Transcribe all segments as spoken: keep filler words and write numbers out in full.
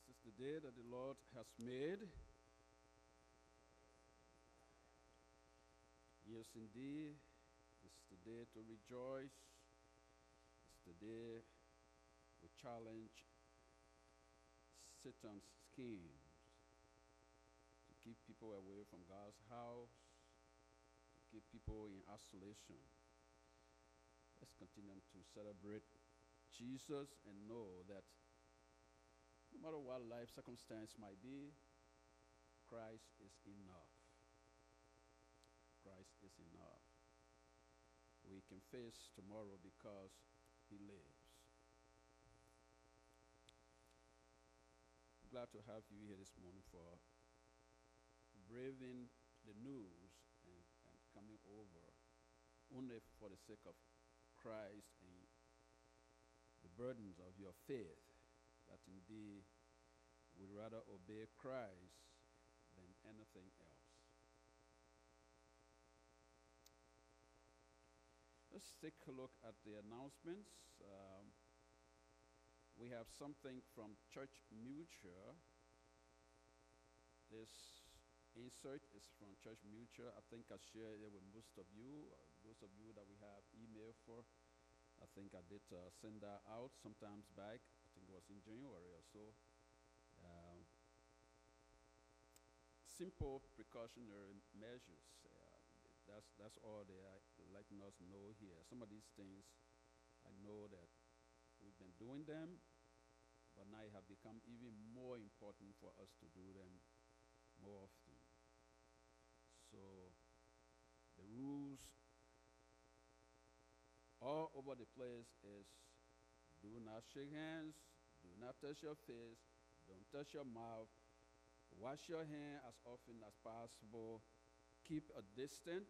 This is the day that the Lord has made. Yes, indeed. It's the day to rejoice. It's the day we challenge Satan's schemes to keep people away from God's house, to keep people in isolation. Let's continue to celebrate Jesus and know that no matter what life circumstance might be, Christ is enough. Christ is enough. We can face tomorrow because he lives. I'm glad to have you here this morning for braving the news and, and coming over only for the sake of Christ and the burdens of your faith, that indeed would rather obey Christ than anything else. Let's take a look at the announcements. Um, we have something from Church Mutual. This insert is from Church Mutual. I think I shared it with most of you, uh, those of you that we have email for. I think I did uh, send that out sometimes back. I think it was in January or so. Um, simple precautionary measures. Uh, that's that's all they are letting us know here. Some of these things, I know that we've been doing them, but now it have become even more important for us to do them more often. So the rules all over the place is: do not shake hands, do not touch your face, don't touch your mouth, wash your hand as often as possible, keep a distance,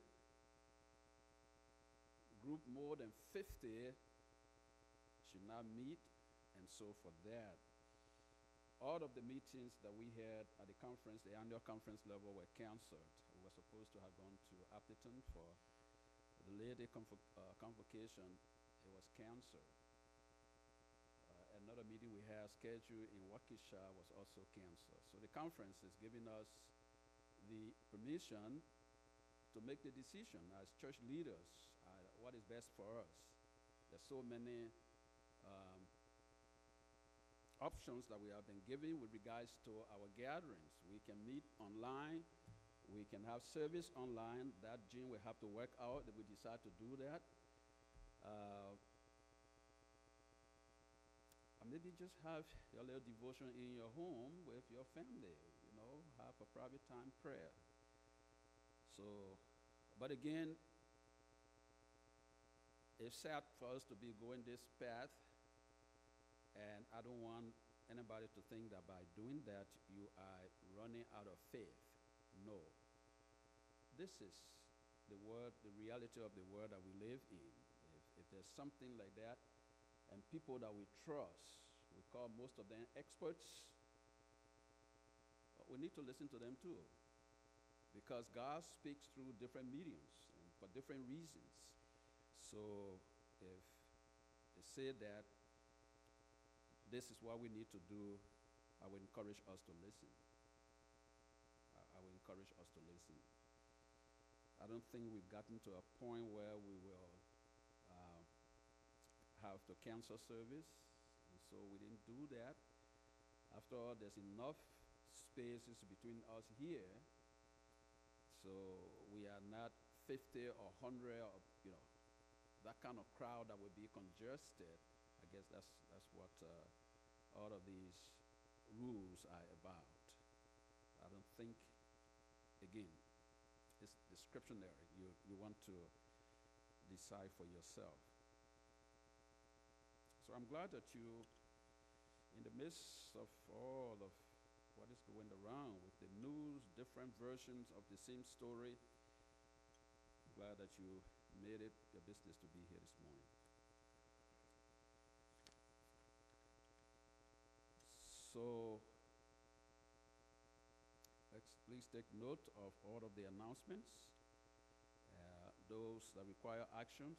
group more than fifty should not meet, and so for that. All of the meetings that we had at the conference, the annual conference level, were canceled. We were supposed to have gone to Appleton for the lady convo uh, convocation. It was canceled. Uh, another meeting we had scheduled in Waukesha was also canceled. So the conference is giving us the permission to make the decision as church leaders, uh, what is best for us. There's so many um, options that we have been given with regards to our gatherings. We can meet online. We can have service online. That June will have to work out if we decide to do that. Uh, or maybe just have your little devotion in your home with your family, you know, have a private time prayer. So, but again, it's sad for us to be going this path, and I don't want anybody to think that by doing that you are running out of faith. No. This is the word, the reality of the world that we live in. If, if there's something like that, and people that we trust, we call most of them experts, we need to listen to them too. Because God speaks through different mediums and for different reasons. So if they say that this is what we need to do, I would encourage us to listen. I, I would encourage us to listen. I don't think we've gotten to a point where we will uh, have to cancel service, and so we didn't do that. After all, there's enough spaces between us here, so we are not fifty or one hundred, or, you know, that kind of crowd that would be congested. I guess that's, that's what uh, all of these rules are about. I don't think, again, it's discretionary. You, you want to decide for yourself. So I'm glad that you, in the midst of all of what is going around with the news, different versions of the same story, I'm glad that you made it your business to be here this morning. So let's please take note of all of the announcements, uh, those that require actions.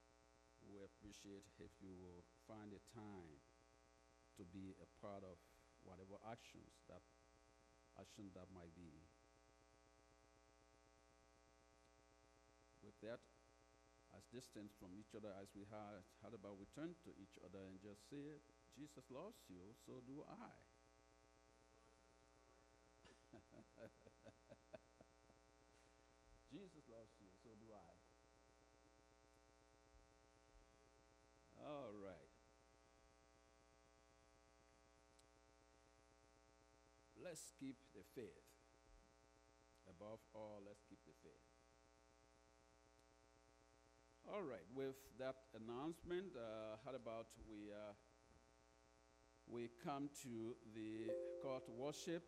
We appreciate if you will find a time to be a part of whatever actions that action that might be. With that, as distant from each other as we had, had about, we turn to each other and just say, Jesus loves you, so do I. Jesus loves you, so do I. All right. Let's keep the faith. Above all, let's keep the faith. All right, with that announcement, uh, how about we uh, we come to the call to worship.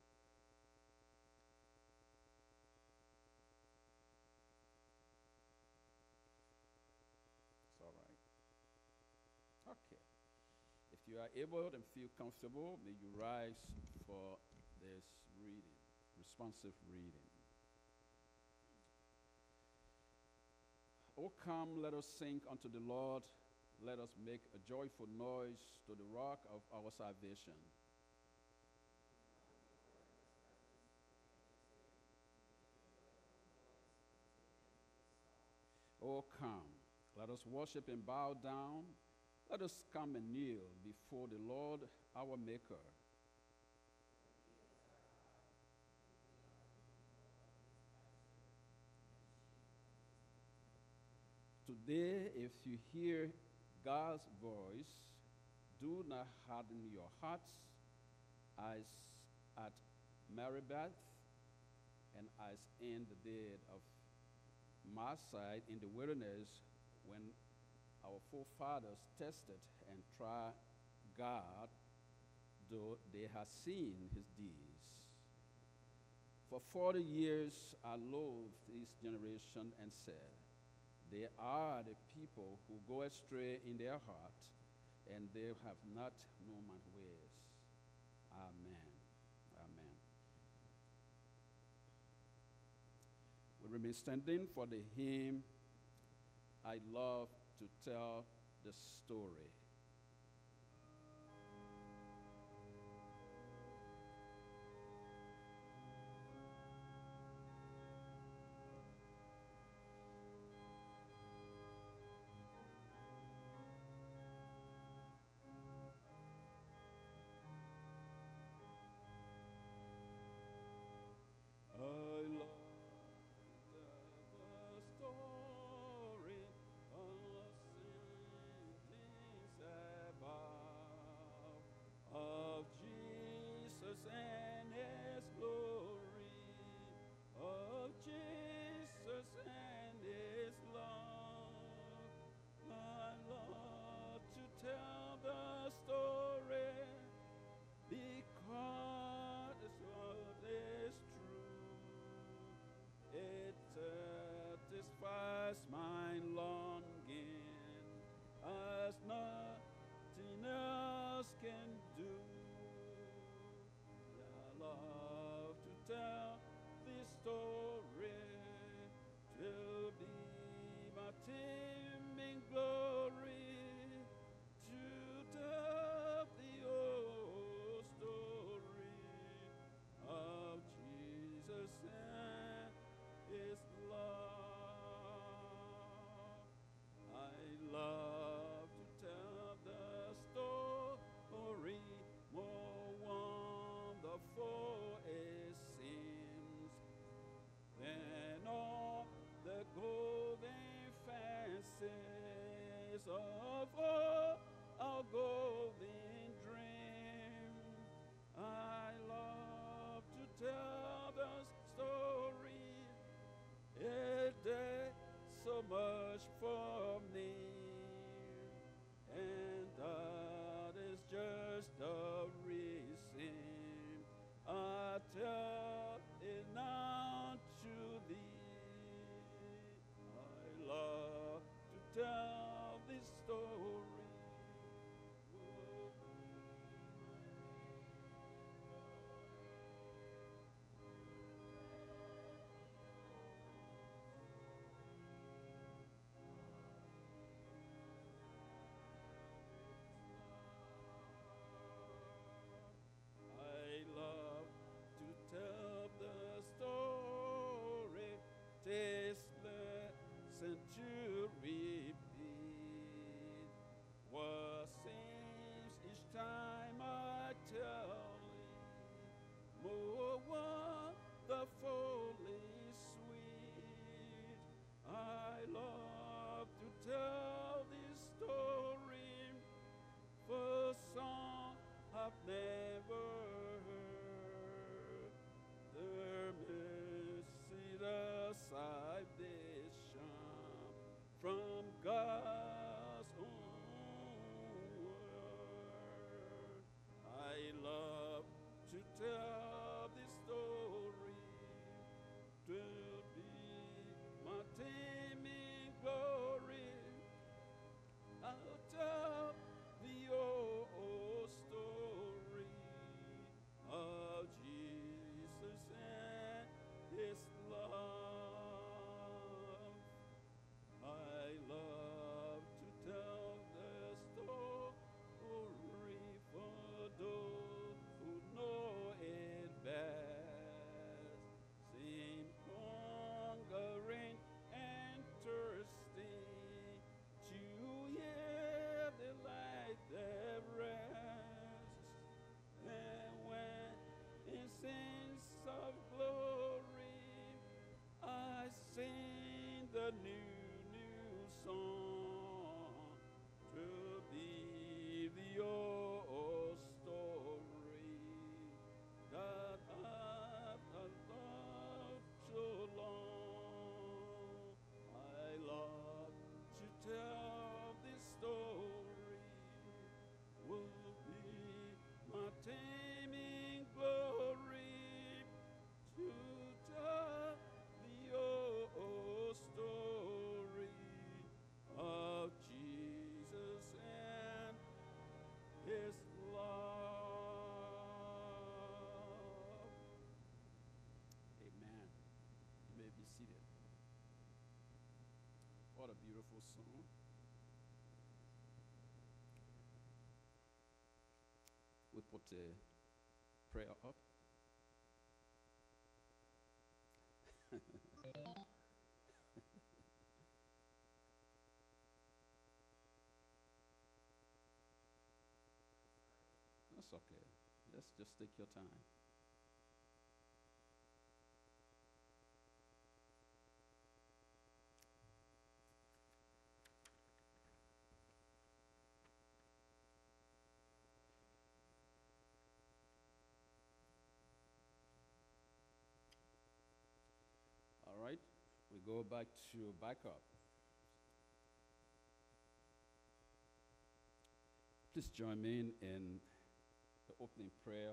It's all right. Okay. If you are able and feel comfortable, may you rise for this reading, responsive reading. O come, let us sing unto the Lord. Let us make a joyful noise to the rock of our salvation. O come, let us worship and bow down. Let us come and kneel before the Lord our Maker. Today, if you hear God's voice, do not harden your hearts as at Meribah and as in the day of Massah in the wilderness, when our forefathers tested and tried God, though they had seen his deeds. For forty years I loathed this generation and said, they are the people who go astray in their heart, and they have not known my ways. Amen. Amen. We remain standing for the hymn, I love to tell the story. that beautiful song. We put a prayer up. That's okay. Let's just take your time. All right, we go back to backup. Please join me in, in the opening prayer.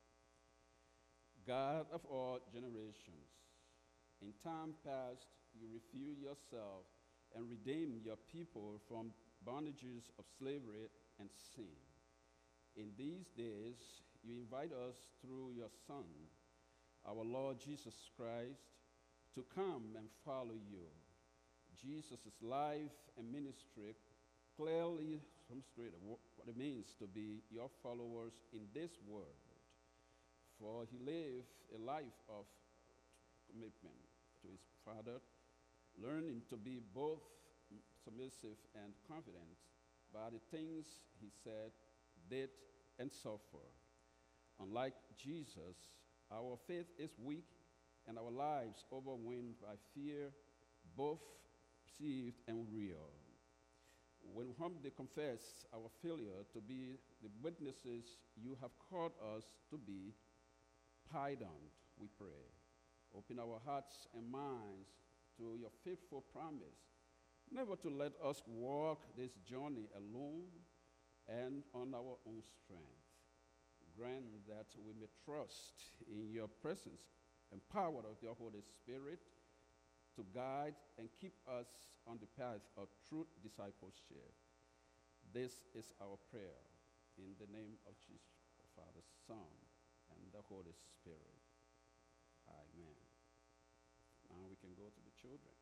God of all generations, in time past you revealed yourself and redeemed your people from bondages of slavery and sin. In these days, you invite us through your Son, our Lord Jesus Christ, to come and follow you. Jesus' life and ministry clearly demonstrate what it means to be your followers in this world. For he lived a life of commitment to his Father, learning to be both submissive and confident by the things he said, did, and suffered. Unlike Jesus, our faith is weak and our lives overwhelmed by fear, both perceived and real. When we humbly confess our failure to be the witnesses you have called us to be, pardon, we pray. Open our hearts and minds to your faithful promise, never to let us walk this journey alone and on our own strength. Grant that we may trust in your presence and power of your Holy Spirit to guide and keep us on the path of true discipleship. This is our prayer in the name of Jesus, the Father, Son, and the Holy Spirit. Amen. Now we can go to the children.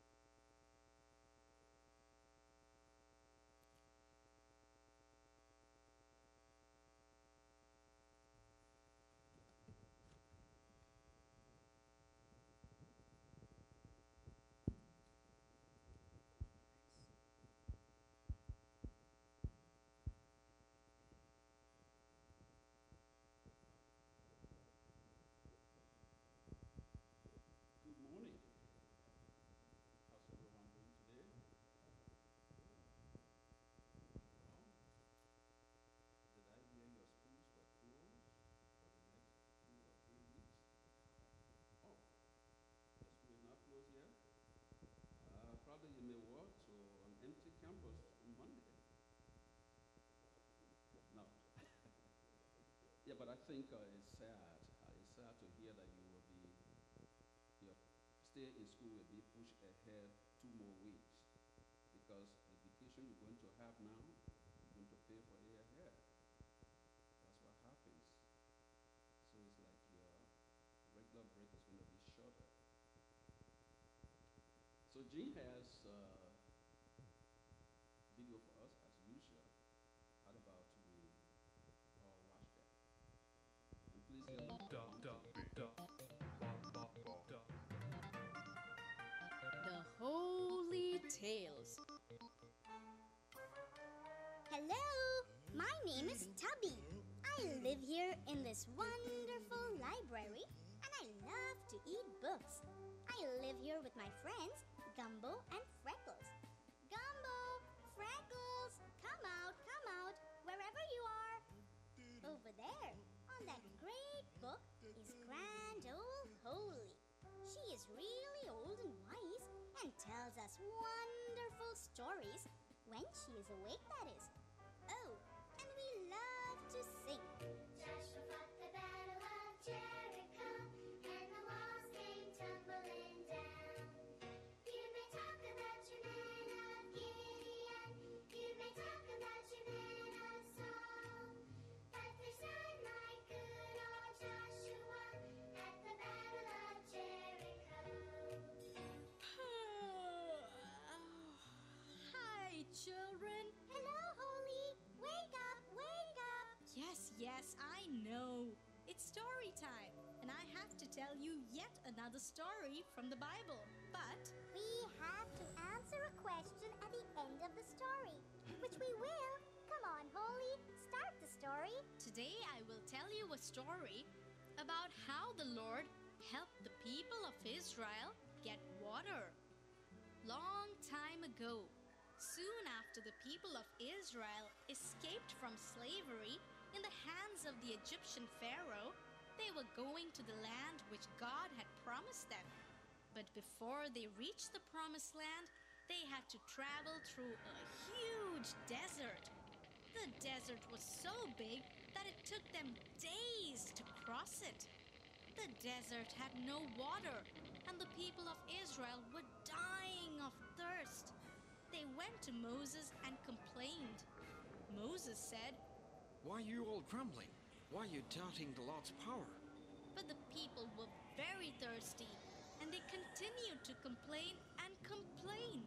Good morning. How's everyone doing today? Well, did I hear your schools were closed for the next two or three weeks? Oh, the school is not closed yet? Uh, probably you may walk to an empty campus on Monday. No. Yeah, but I think uh, it's sad. Uh, it's sad to hear that you will be, your stay in school will be pushed ahead two more weeks because the vacation you're going to have now, you're going to pay for it ahead. That's what happens. So it's like your regular break is going to be shorter. So Jean has uh, video for us as usual. How about we all watch that? And please hear the Da, da, da, ba, ba, da. The Holy Tales. Hello, my name is Tubby. I live here in this wonderful library and I love to eat books. I live here with my friends Gumbo and Freckles. Gumbo, Freckles, come out, come out, wherever you are. Over there, on that great book, is Grand Old Holy. She is really old and wise and tells us wonderful stories when she is awake, that is. Oh, and we love to sing. Joshua fought the battle of Jericho, and the walls came tumbling down. You may talk about your men of Gideon, you may talk about your men of Saul, but there's none like good old Joshua at the battle of Jericho. know. It's story time, and I have to tell you yet another story from the Bible. But We have to answer a question at the end of the story, which we will. Come on, Holy, start the story. today I will tell you a story about how the Lord helped the people of Israel get water. Long time ago, soon after the people of Israel escaped from slavery in the hands of the Egyptian Pharaoh, they were going to the land which God had promised them. But before they reached the promised land, they had to travel through a huge desert. The desert was so big that it took them days to cross it. The desert had no water, and the people of Israel were dying of thirst. They went to Moses and complained. Moses said, Why are you all grumbling? Why are you doubting the Lord's power? but the people were very thirsty, and they continued to complain and complain.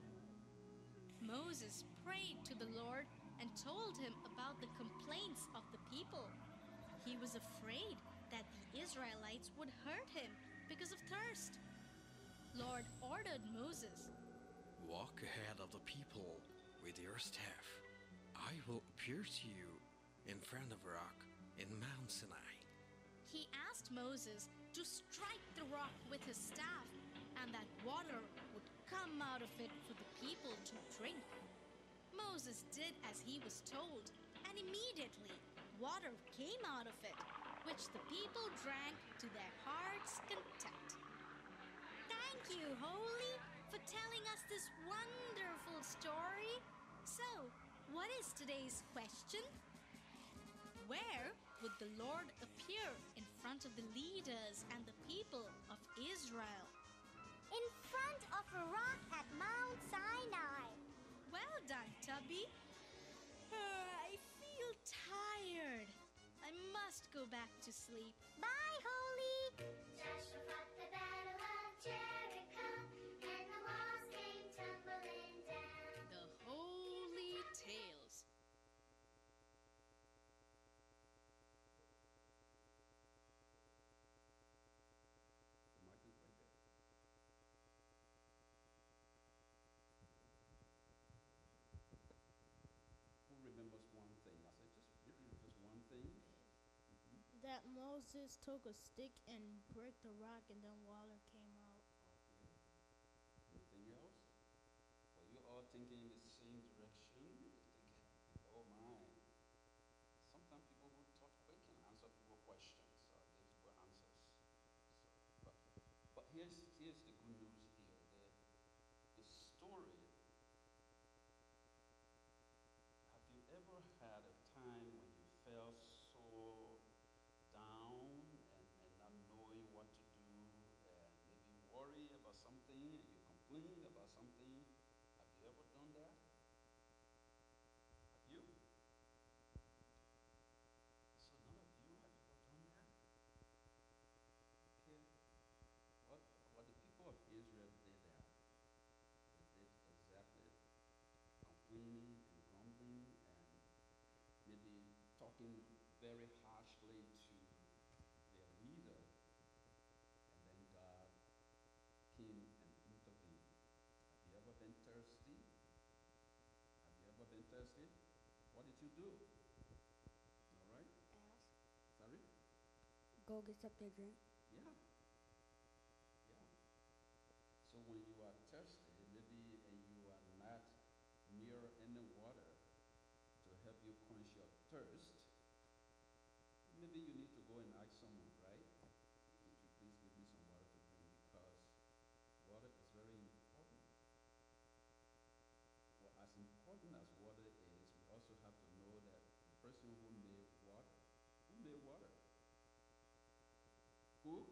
Moses prayed to the Lord and told him about the complaints of the people. He was afraid that the Israelites would hurt him because of thirst. Lord ordered Moses, Walk ahead of the people with your staff. I will appear to you in front of a rock in Mount Sinai. He asked Moses to strike the rock with his staff, and that water would come out of it for the people to drink. Moses did as he was told, and immediately water came out of it, which the people drank to their heart's content. Thank you, Holy, for telling us this wonderful story. So, what is today's question? Where would the Lord appear in front of the leaders and the people of Israel? In front of a rock at Mount Sinai. Well done, Tubby. Uh, I feel tired. I must go back to sleep. Bye, Holy. Joshua fought the battle of Jericho, and the walls came tumbling down. The Holy Tales. The mic is right there. Who remembers one thing? I said, just really just one thing. That Moses took a stick and broke the rock and then water came out. Okay. Anything else? Well, you're all thinking in the same direction. You're thinking, oh my. Sometimes people will talk quick and answer people's questions, uh, give people answers. So, but, but here's here's the good news here. The, the story. Have you ever had a time when you felt so down and, and not knowing what to do and maybe worry about something and you complain about something? Have you ever done that? Have you? So none of you have ever done that? Okay. What what the people of Israel did that. They did exactly complaining and grumbling and maybe talking very harshly to their leader, and then God came and intervened. Have you ever been thirsty? Have you ever been thirsty? What did you do? All right? Sorry? Go get something to drink. Yeah. Yeah. So when you are thirsty, maybe and you are not near any water to help you quench your thirst, maybe you need to go and ask someone, right? Would you please give me some water to drink? Because water is very important. Well, as important as water is, we also have to know that the person who made water, who made water? Who?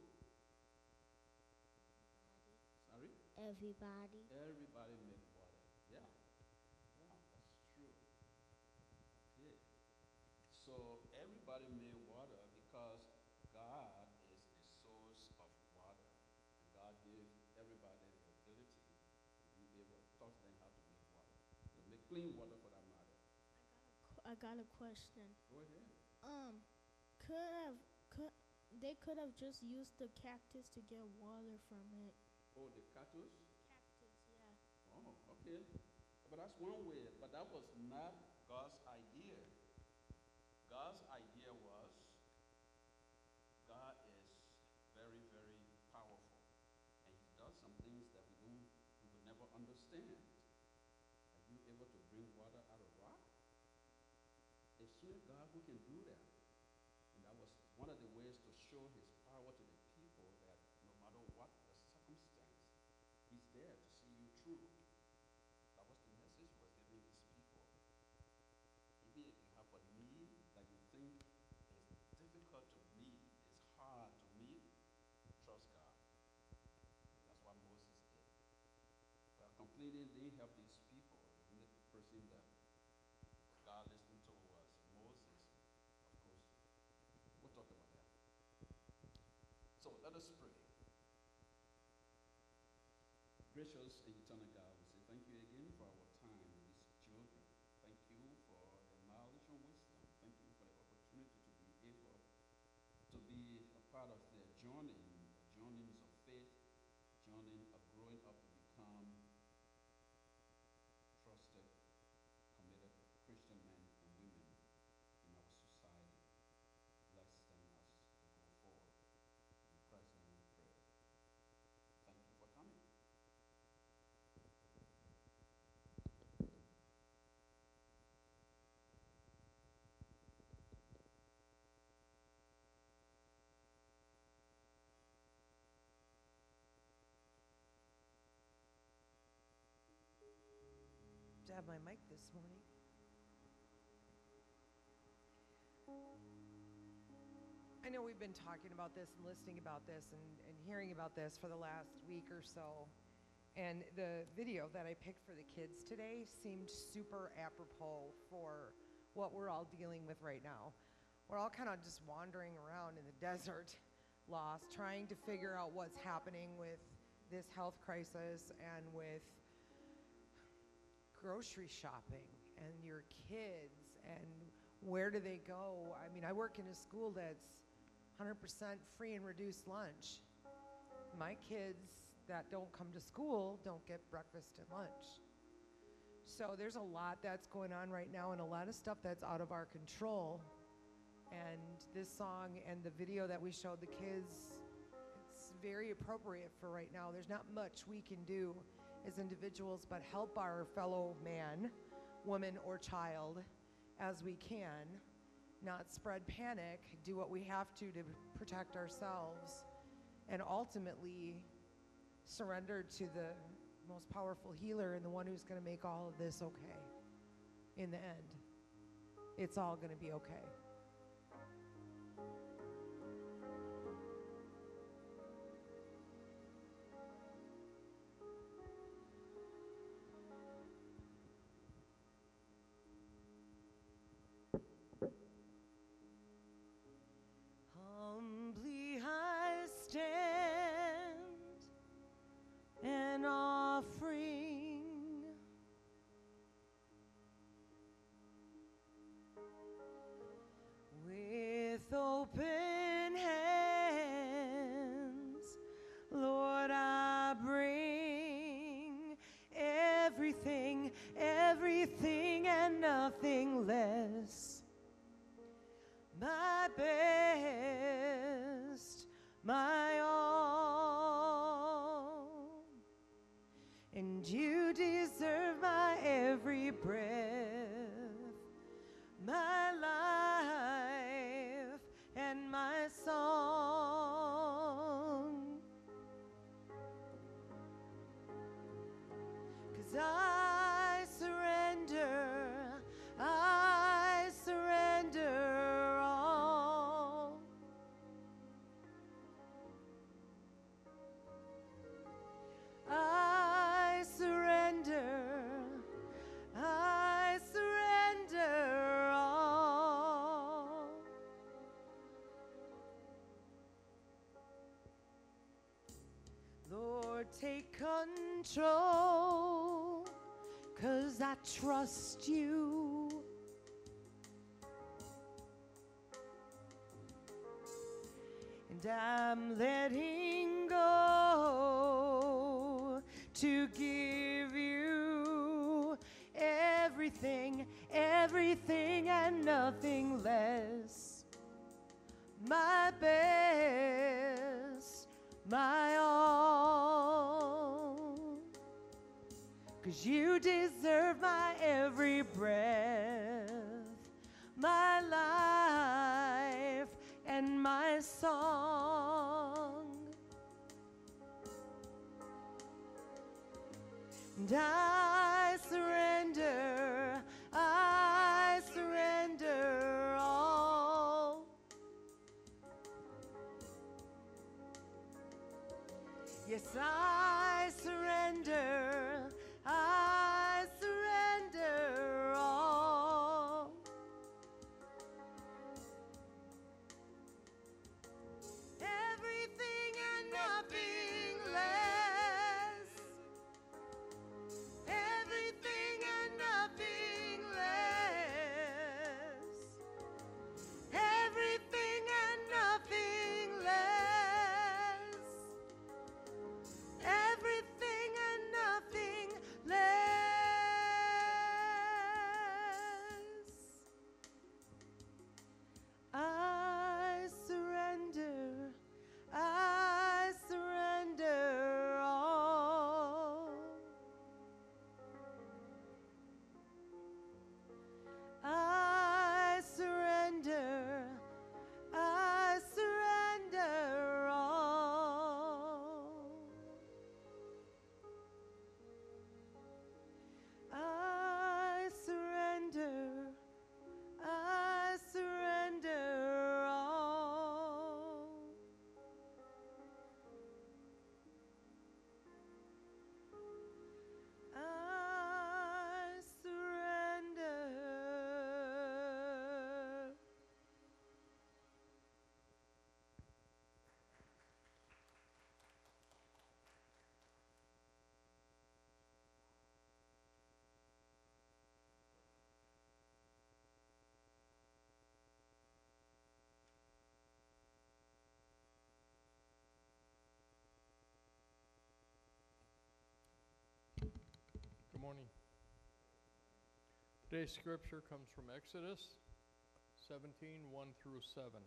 Sorry? Everybody. Everybody made water. Yeah. Yeah, that's true. Okay. So everybody made water because God is the source of water. And God gave everybody the ability to be able to taught them how to make water. To make clean water for that matter. I got a question. Go ahead. Um, could have could they could have just used the cactus to get water from it. Oh, the cactus? Cactus, yeah. Oh, okay. But that's one way. But that was not God's idea. God's idea was God is very, very powerful. And he does some things that we don't we will never understand. Are you able to bring water out of rock? It's only God who can do that. And that was one of the ways to show his power to the people that no matter what the circumstance, he's there to see you through. That was the message he was giving his people. Even if you have a need that you think is difficult to meet, is hard to meet, trust God. That's what Moses did. But complaining didn't help these people. The only person that God listened to was Moses. Of course, we'll talk about that. So let us pray. Gracious and eternal God, we say thank you again for our time with these children. Thank you for the knowledge and wisdom. Thank you for the opportunity to be able to be a part of their journey, the journeys of faith, journey of growing up to become trusted, committed Christian men and women in our society. Bless them as they go forward. In Christ's name we pray. Thank you for coming. To have my mic this morning. I know we've been talking about this and listening about this and, and hearing about this for the last week or so. And the video that I picked for the kids today seemed super apropos for what we're all dealing with right now. We're all kind of just wandering around in the desert, lost, trying to figure out what's happening with this health crisis and with grocery shopping and your kids and where do they go. I mean, I work in a school that's one hundred percent free and reduced lunch. My kids that don't come to school don't get breakfast and lunch. So there's a lot that's going on right now and a lot of stuff that's out of our control. And this song and the video that we showed the kids, it's very appropriate for right now. There's not much we can do as individuals, but help our fellow man, woman, or child as we can, not spread panic, do what we have to to protect ourselves, and ultimately surrender to the most powerful healer and the one who's going to make all of this okay. In the end, it's all going to be okay. Humbly I stand, an offering, with open hands, Lord, I bring everything, everything and nothing less. My best, my all, and you deserve my every breath, my life and my song. 'Cause I surrender, I surrender all. I surrender, I surrender all. Lord, take control, 'cause I trust you. And I'm letting go to give you everything, everything and nothing less. My best, my all. 'Cause you deserve my every breath, my life and my song. And I surrender, I surrender all. Yes, I surrender, I surrender all. Everything and nothing less. Everything and nothing less. Everything and nothing less. Everything and nothing less. I surrender, I surrender all. I surrender, I surrender all. I surrender, I surrender all. I surrender. Good morning. Today's scripture comes from Exodus seventeen, one through seven.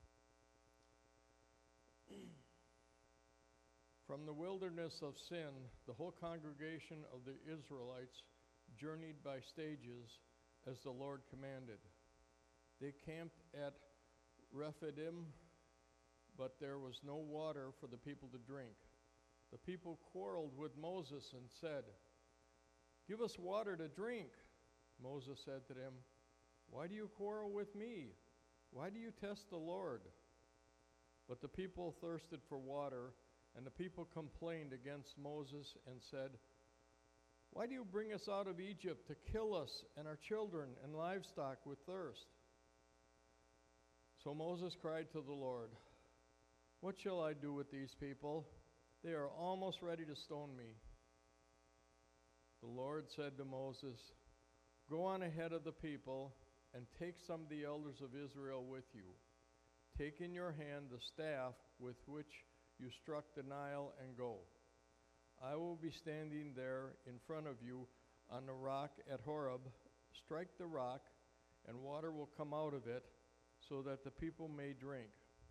From the wilderness of Sin, the whole congregation of the Israelites journeyed by stages as the Lord commanded. They camped at Rephidim, but there was no water for the people to drink. The people quarreled with Moses and said, "Give us water to drink." Moses said to them, "Why do you quarrel with me? Why do you test the Lord?" But the people thirsted for water, and the people complained against Moses and said, "Why do you bring us out of Egypt to kill us and our children and livestock with thirst?" So Moses cried to the Lord, "What shall I do with these people? They are almost ready to stone me." The Lord said to Moses, "Go on ahead of the people and take some of the elders of Israel with you. Take in your hand the staff with which you struck the Nile and go. I will be standing there in front of you on the rock at Horeb. Strike the rock, and water will come out of it so that the people may drink."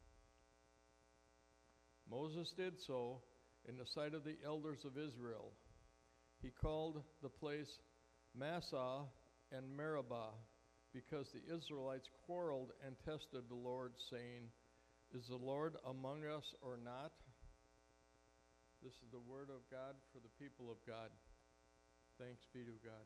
Moses did so in the sight of the elders of Israel. He called the place Massah and Meribah, because the Israelites quarreled and tested the Lord, saying, "Is the Lord among us or not?" This is the word of God for the people of God. Thanks be to God.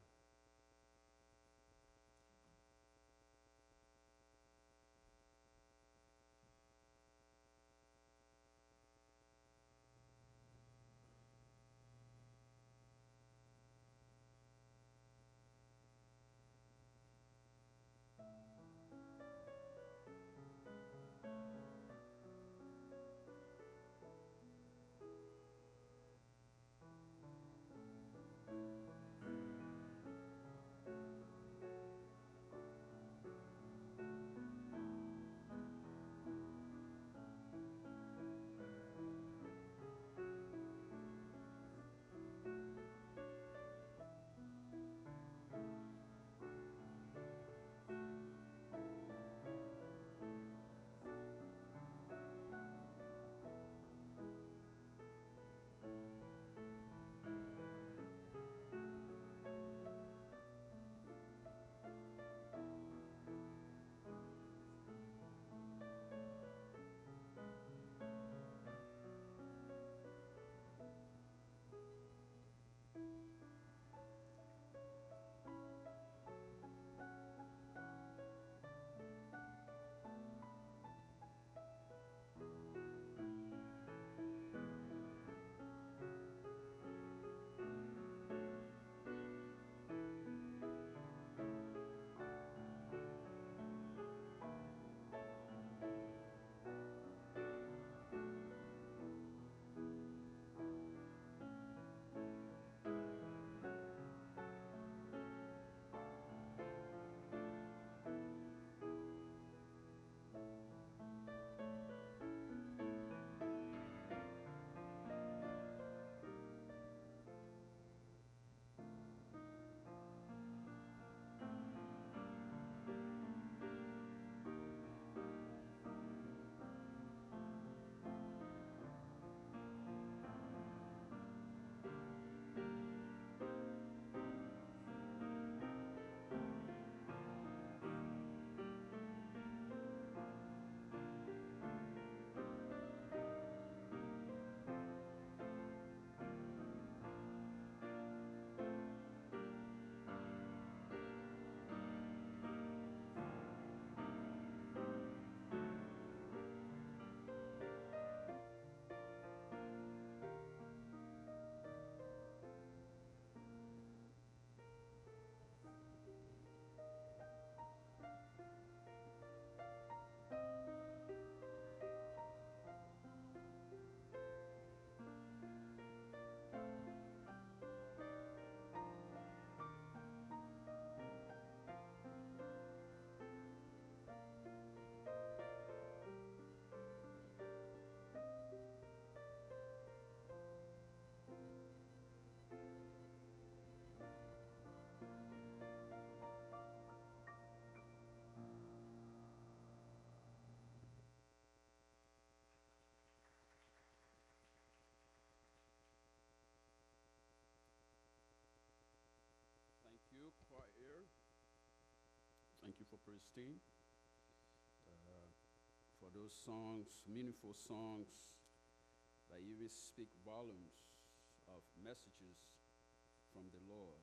Praise team, uh, for those songs, meaningful songs that even speak volumes of messages from the Lord.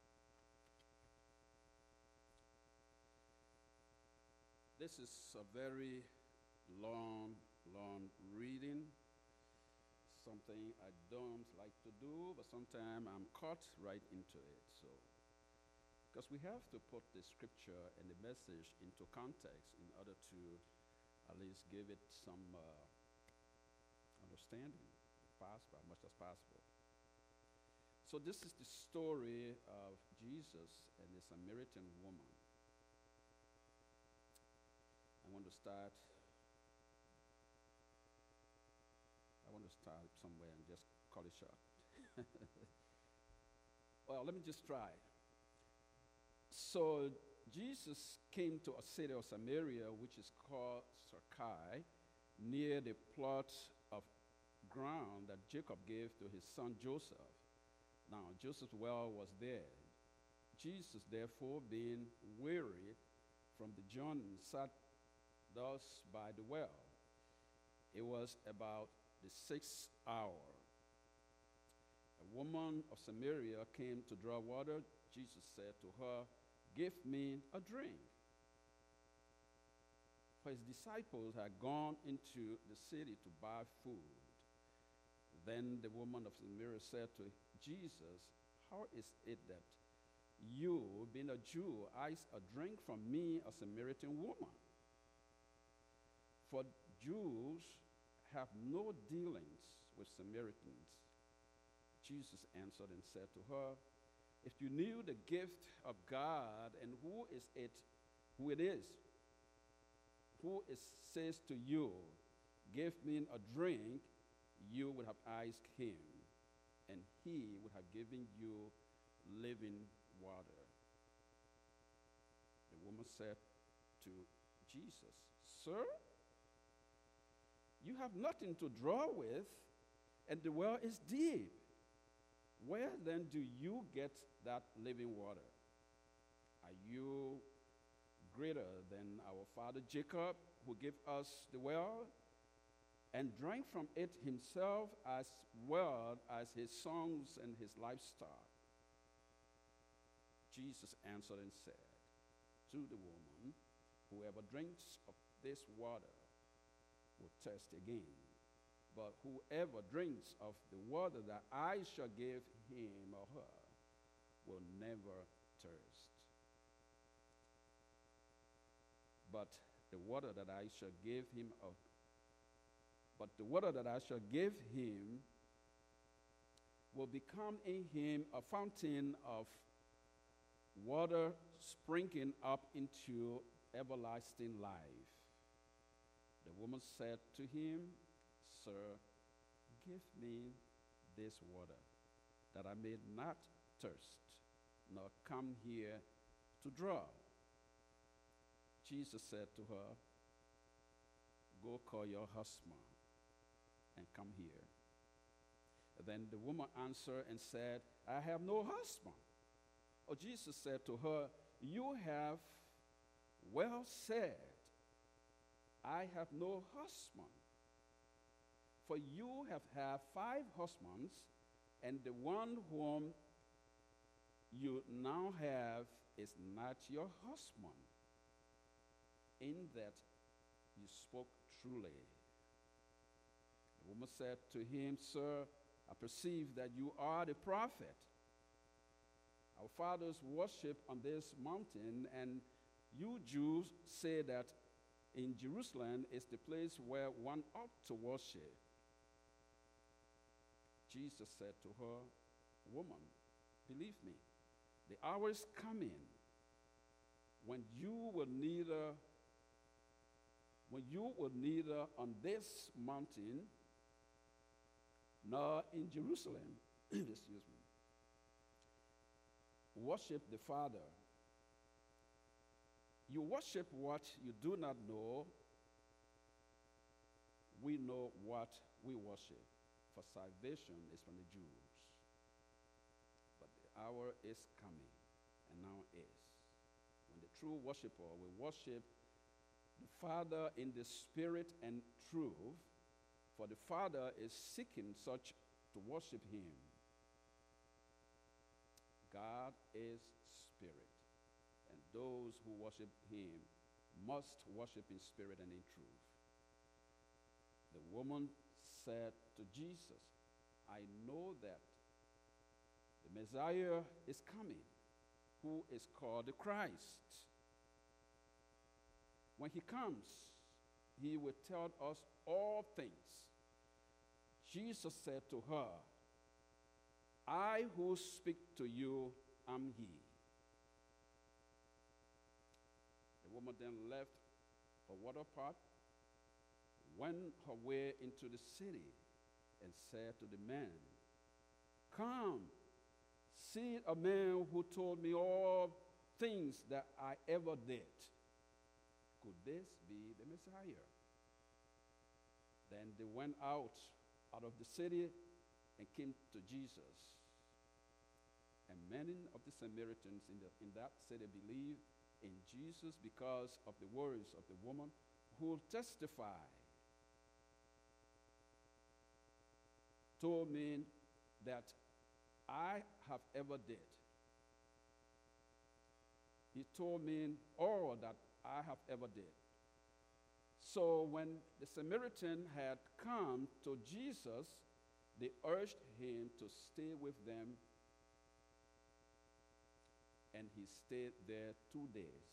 This is a very long, long reading, something I don't like to do, but sometimes I'm caught right into it. So, because we have to put the scripture and the message into context in order to at least give it some uh, understanding, possible, as much as possible. So this is the story of Jesus and the Samaritan woman. I want to start. I want to start somewhere and just call it short. Well, let me just try. So Jesus came to a city of Samaria, which is called Sychar, near the plot of ground that Jacob gave to his son Joseph. Now, Joseph's well was there. Jesus, therefore, being weary from the journey, sat thus by the well. It was about the sixth hour. A woman of Samaria came to draw water. Jesus said to her, "Give me a drink." For his disciples had gone into the city to buy food. Then the woman of Samaria said to Jesus, "How is it that you, being a Jew, ask a drink from me, a Samaritan woman?" For Jews have no dealings with Samaritans. Jesus answered and said to her, "If you knew the gift of God and who is it, who it is, who is says to you, 'Give me a drink,' you would have asked him, and he would have given you living water." The woman said to Jesus, "Sir, you have nothing to draw with, and the well is deep. Where then do you get that living water? Are you greater than our father Jacob, who gave us the well and drank from it himself as well as his sons and his livestock?" Jesus answered and said to the woman, "Whoever drinks of this water will thirst again. But whoever drinks of the water that I shall give him or her will never thirst. But the water that I shall give him of but the water that I shall give him will become in him a fountain of water springing up into everlasting life." The woman said to him, "Sir, give me this water, that I may not thirst, nor come here to draw." Jesus said to her, "Go call your husband and come here." Then the woman answered and said, "I have no husband." Oh, Jesus said to her, "You have well said, 'I have no husband.' For you have had five husbands, and the one whom you now have is not your husband. In that you spoke truly." The woman said to him, "Sir, I perceive that you are the prophet. Our fathers worship on this mountain, and you Jews say that in Jerusalem is the place where one ought to worship." Jesus said to her, "Woman, believe me, the hour is coming when you will neither when you will neither on this mountain nor in Jerusalem, excuse me, worship the Father. You worship what you do not know. We know what we worship, for salvation is from the Jews. But the hour is coming, and now is, when the true worshiper will worship the Father in the spirit and truth, for the Father is seeking such to worship him. God is spirit, and those who worship him must worship in spirit and in truth. The woman said to Jesus, I know that the Messiah is coming, who is called the Christ. When he comes, he will tell us all things. Jesus said to her, I who speak to you am he. The woman then left her water pot, went her way into the city, and said to the man, Come, see a man who told me all things that I ever did. Could this be the Messiah? Then they went out, out of the city and came to Jesus. And many of the Samaritans in, the, in that city believed in Jesus because of the words of the woman who testified, told me that I have ever did. He told me all that I have ever did. So when the Samaritan had come to Jesus, they urged him to stay with them, and he stayed there two days.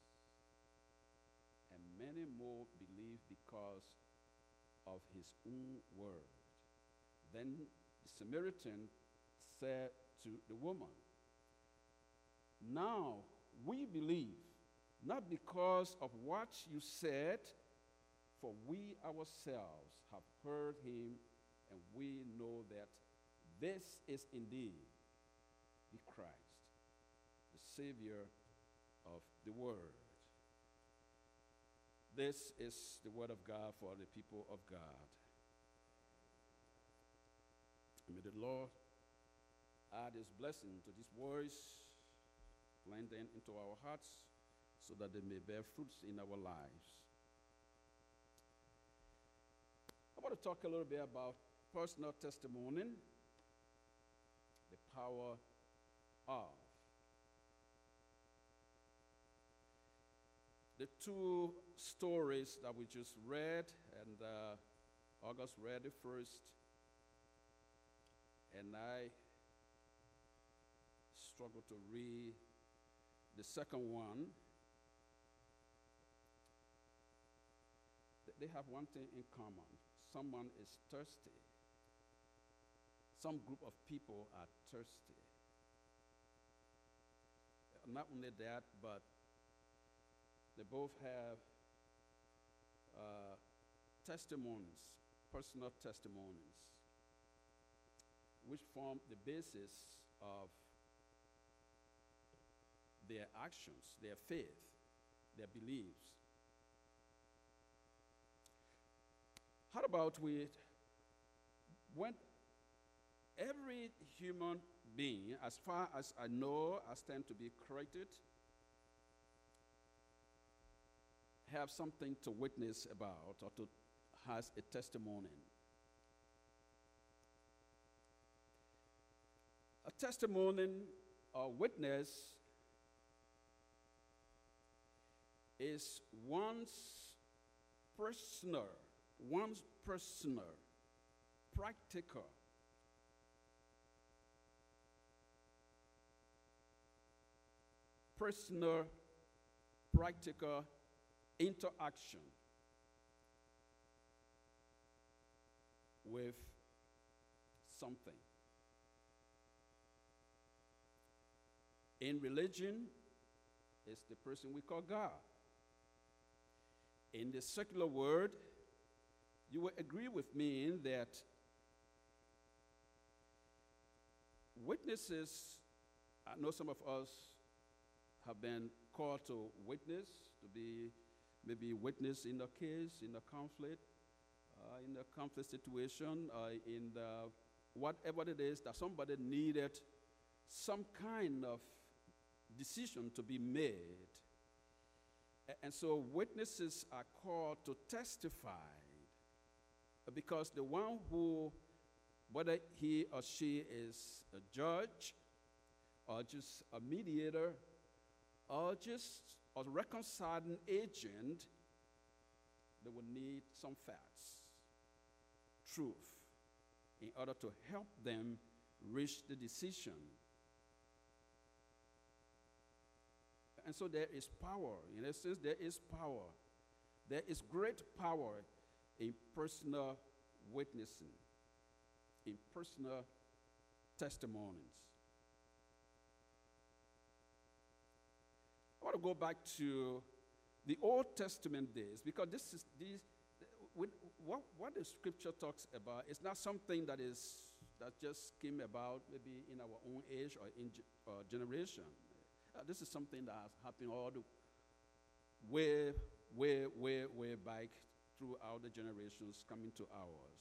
And many more believed because of his own word. Then the Samaritan said to the woman, Now we believe, not because of what you said, for we ourselves have heard him, and we know that this is indeed the Christ, the Savior of the world. This is the word of God for the people of God. May the Lord add his blessing to these words, plant them into our hearts, so that they may bear fruits in our lives. I want to talk a little bit about personal testimony, the power of. The two stories that we just read, and uh, August read the first, and I struggled to read the second one. They have one thing in common. Someone is thirsty. Some group of people are thirsty. Not only that, but they both have uh, testimonies, personal testimonies, which form the basis of their actions, their faith, their beliefs. How about we, when every human being, as far as I know, I stand to be corrected, have something to witness about or to has a testimony. A testimony or witness is one's personal, one's personal, practical, personal, practical interaction with something. In religion, it's the person we call God. In the secular world, you will agree with me in that witnesses, I know some of us have been called to witness, to be maybe witness in a case, in a conflict, uh, in a conflict situation, uh, in the whatever it is that somebody needed some kind of decision to be made A- And so witnesses are called to testify because the one who, whether he or she is a judge or just a mediator or just a reconciling agent, they will need some facts, truth, in order to help them reach the decision. And so there is power. In a sense, there is power. There is great power in personal witnessing, in personal testimonies. I want to go back to the Old Testament days because this is these with what, what the scripture talks about is not something that is that just came about maybe in our own age or in ge- uh, generation. Uh, this is something that has happened all the way, way, way, way back throughout the generations coming to ours.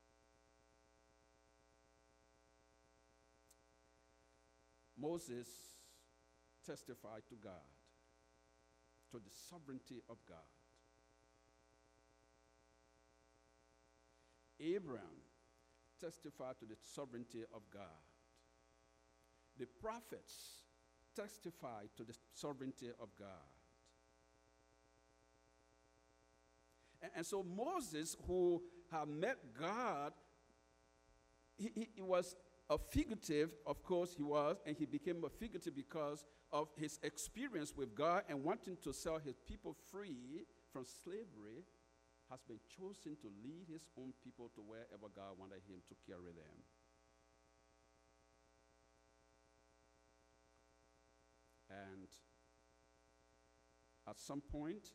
Moses testified to God, to the sovereignty of God. Abraham testified to the sovereignty of God. The prophets testified to the sovereignty of God. And, and so Moses, who had met God, he, he, he was a fugitive, of course he was, and he became a fugitive because of his experience with God and wanting to set his people free from slavery, has been chosen to lead his own people to wherever God wanted him to carry them. And at some point,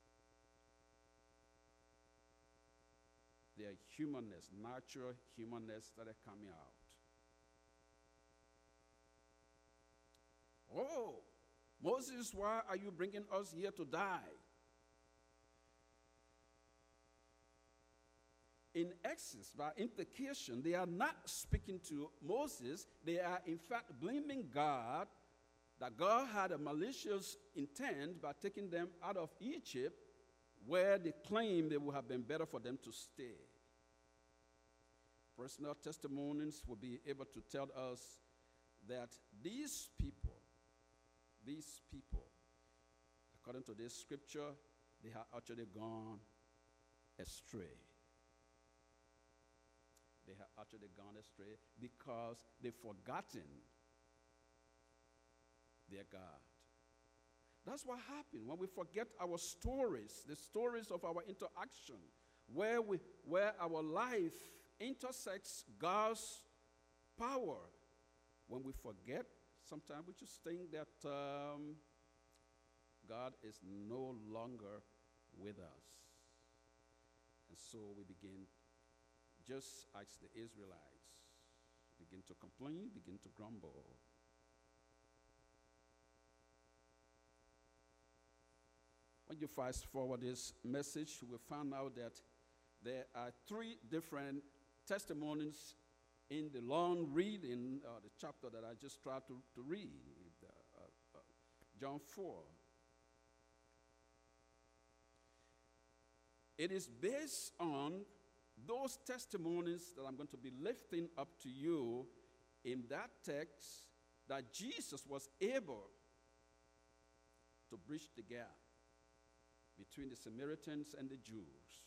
their humanness, natural humanness, started coming out. Oh, Moses, why are you bringing us here to die? In Exodus, by implication, they are not speaking to Moses. They are, in fact, blaming God that God had a malicious intent by taking them out of Egypt, where they claimed it would have been better for them to stay. Personal testimonies will be able to tell us that these people, these people, according to this scripture, they have actually gone astray. They have actually gone astray because they've forgotten their God. That's what happened when we forget our stories, the stories of our interaction, where we, where our life intersects God's power. When we forget, sometimes we just think that um, God is no longer with us. And so we begin, just as the Israelites, begin to complain, begin to grumble. When you fast forward this message, we found out that there are three different testimonies in the long reading, uh, the chapter that I just tried to, to read, uh, uh, John four. It is based on those testimonies that I'm going to be lifting up to you in that text that Jesus was able to bridge the gap between the Samaritans and the Jews.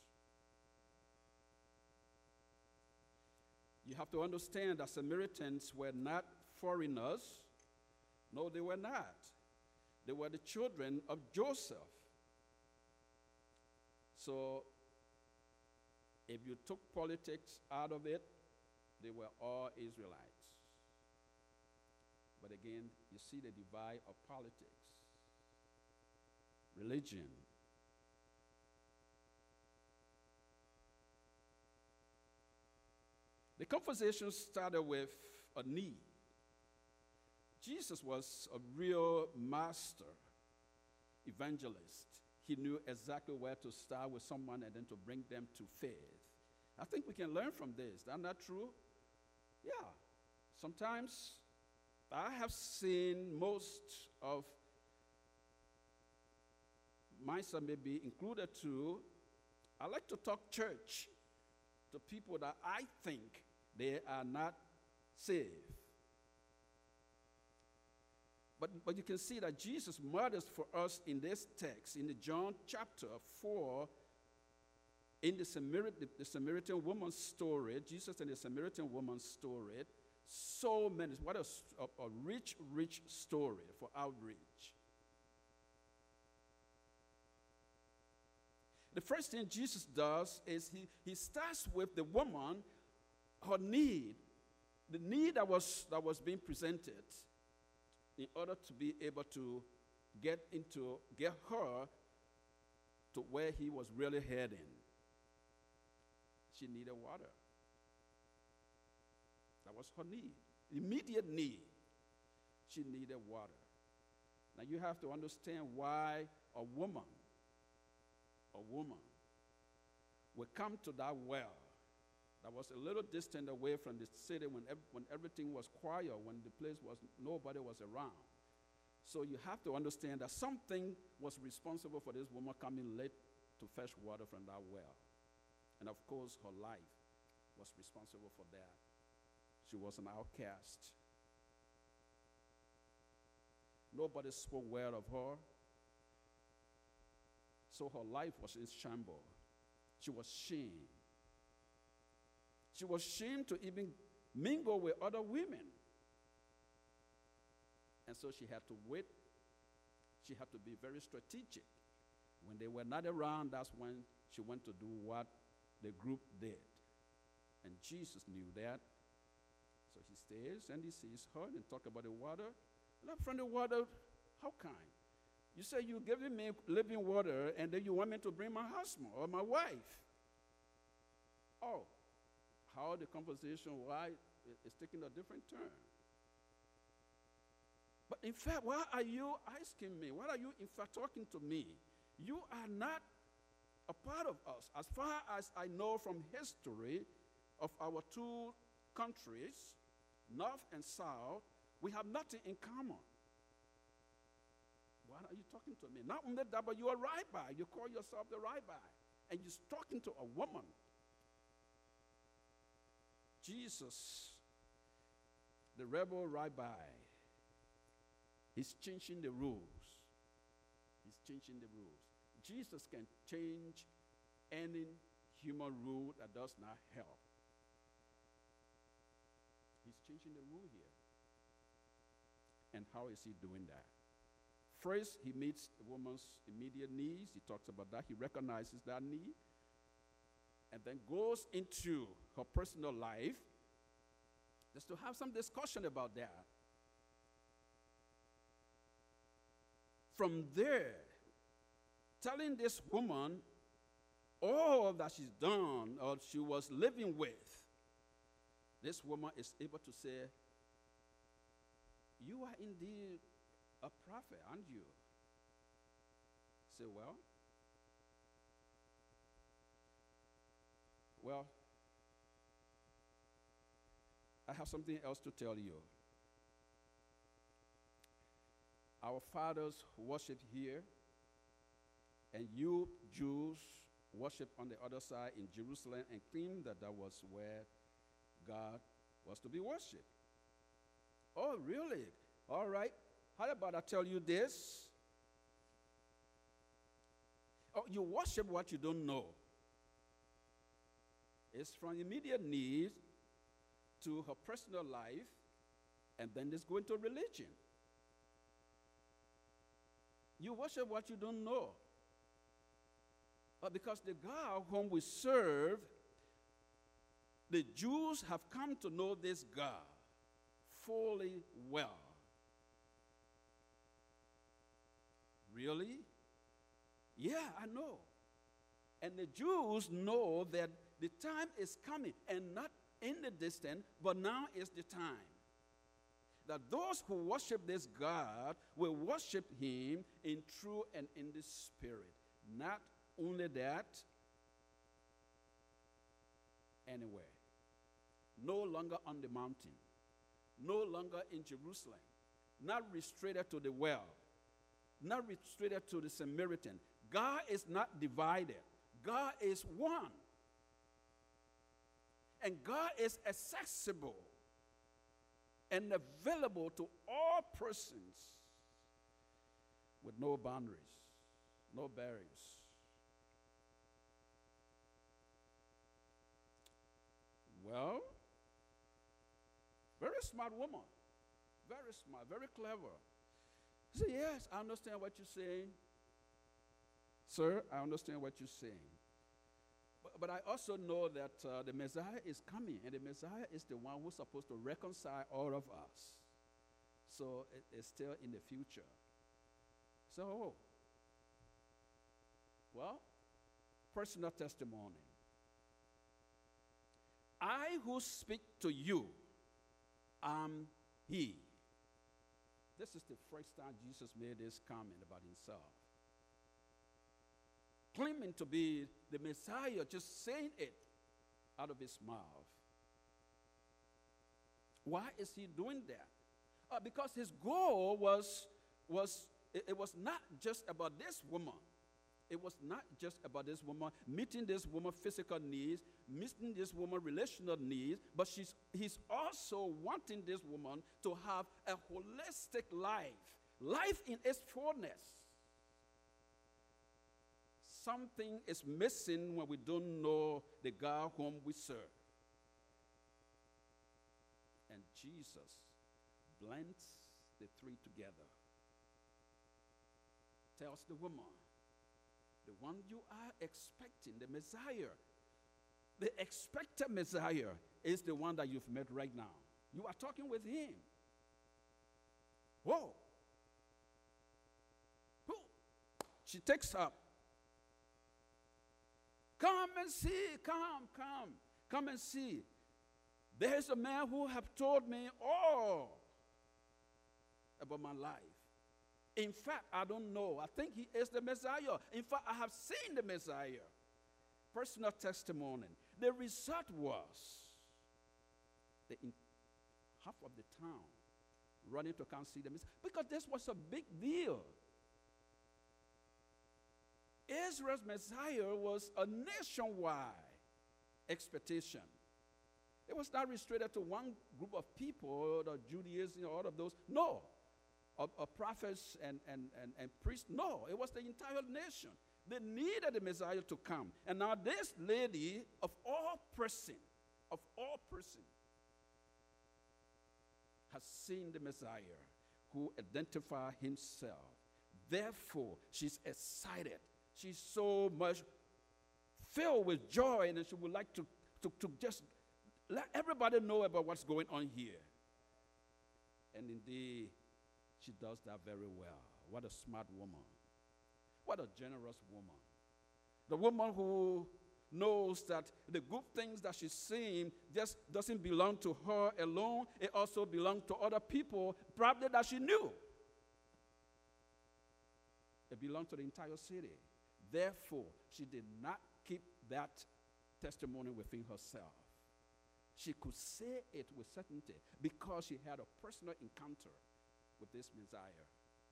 You have to understand that Samaritans were not foreigners. No, they were not. They were the children of Joseph. So, if you took politics out of it, they were all Israelites. But again, you see the divide of politics, religion. The conversation started with a need. Jesus was a real master evangelist. He knew exactly where to start with someone and then to bring them to faith. I think we can learn from this. Is that not true? Yeah. Sometimes I have seen most of myself may be included too, I like to talk church to people that I think they are not saved. But, but you can see that Jesus models for us in this text, in the John chapter four, in the, Samari- the, the Samaritan woman's story, Jesus and the Samaritan woman's story, so many, what a, a, a rich, rich story for outreach. The first thing Jesus does is he, he starts with the woman, her need, the need that was, that was being presented in order to be able to get into, get her to where he was really heading. She needed water. That was her need, immediate need. She needed water. Now you have to understand why a woman, a woman, would come to that well that was a little distant away from the city when, ev- when everything was quiet, when the place was, nobody was around. So you have to understand that something was responsible for this woman coming late to fetch water from that well. And of course, her life was responsible for that. She was an outcast. Nobody spoke well of her. So her life was in shambles. She was shamed. She was shamed to even mingle with other women. And so she had to wait. She had to be very strategic. When they were not around, that's when she went to do what the group did. And Jesus knew that. So he stays and he sees her and talk about the water. Look, from the water, how kind? You say you're giving me living water and then you want me to bring my husband or my wife. Oh, how the conversation, why it's taking a different turn. But in fact, why are you asking me? Why are you in fact talking to me? You are not a part of us. As far as I know from history of our two countries, North and South, we have nothing in common. Why are you talking to me? Not only that, but you're a rabbi. You call yourself the rabbi. And you're talking to a woman. Jesus, the rebel rabbi, he's changing the rules. He's changing the rules. Jesus can change any human rule that does not help. He's changing the rule here. And how is he doing that? First, he meets the woman's immediate needs. He talks about that. He recognizes that need. And then goes into her personal life just to have some discussion about that. From there, telling this woman all that she's done or she was living with, this woman is able to say, you are indeed a prophet, aren't you? Say, well, well, I have something else to tell you. Our fathers worship here, and you Jews worship on the other side in Jerusalem and claim that that was where God was to be worshipped. Oh, really? All right. How about I tell you this? Oh, you worship what you don't know. It's from immediate need to her personal life, and then it's going to religion. You worship what you don't know. But because the God whom we serve, the Jews have come to know this God fully well. Really? Yeah, I know. And the Jews know that the time is coming, and not in the distance, but now is the time. That those who worship this God will worship him in truth and in the spirit. Not only that, anywhere. No longer on the mountain. No longer in Jerusalem. Not restricted to the well. Not restricted to the Samaritan. God is not divided. God is one. And God is accessible and available to all persons with no boundaries, no barriers. Well, very smart woman. Very smart, very clever. She said, yes, I understand what you're saying. Sir, I understand what you're saying. But, but I also know that uh, the Messiah is coming, and the Messiah is the one who's supposed to reconcile all of us. So it, it's still in the future. So, oh, well, personal testimony. I who speak to you am he. This is the first time Jesus made this comment about himself. Claiming to be the Messiah, just saying it out of his mouth. Why is he doing that? Uh, because his goal was, was it, it was not just about this woman. It was not just about this woman, meeting this woman's physical needs, meeting this woman's relational needs, but she's, he's also wanting this woman to have a holistic life, life in its fullness. Something is missing when we don't know the God whom we serve. And Jesus blends the three together. Tells the woman, the one you are expecting, the Messiah, the expected Messiah is the one that you've met right now. You are talking with him. Whoa. Who? She takes up. Come and see, come, come, come and see. There is a man who have told me all about my life. In fact, I don't know. I think he is the Messiah. In fact, I have seen the Messiah. Personal testimony. The result was the in, half of the town running to come see the Messiah, because this was a big deal. Israel's Messiah was a nationwide expectation. It was not restricted to one group of people, the Judaism, all of those. No. Of, of prophets and, and, and, and priests. No, it was the entire nation. They needed the Messiah to come. And now this lady, of all person, of all person, has seen the Messiah who identified himself. Therefore, she's excited. She's so much filled with joy, and she would like to, to, to just let everybody know about what's going on here. And indeed, she does that very well. What a smart woman. What a generous woman. The woman who knows that the good things that she's seeing just doesn't belong to her alone. It also belongs to other people, probably that she knew. It belonged to the entire city. Therefore, she did not keep that testimony within herself. She could say it with certainty because she had a personal encounter with this Messiah.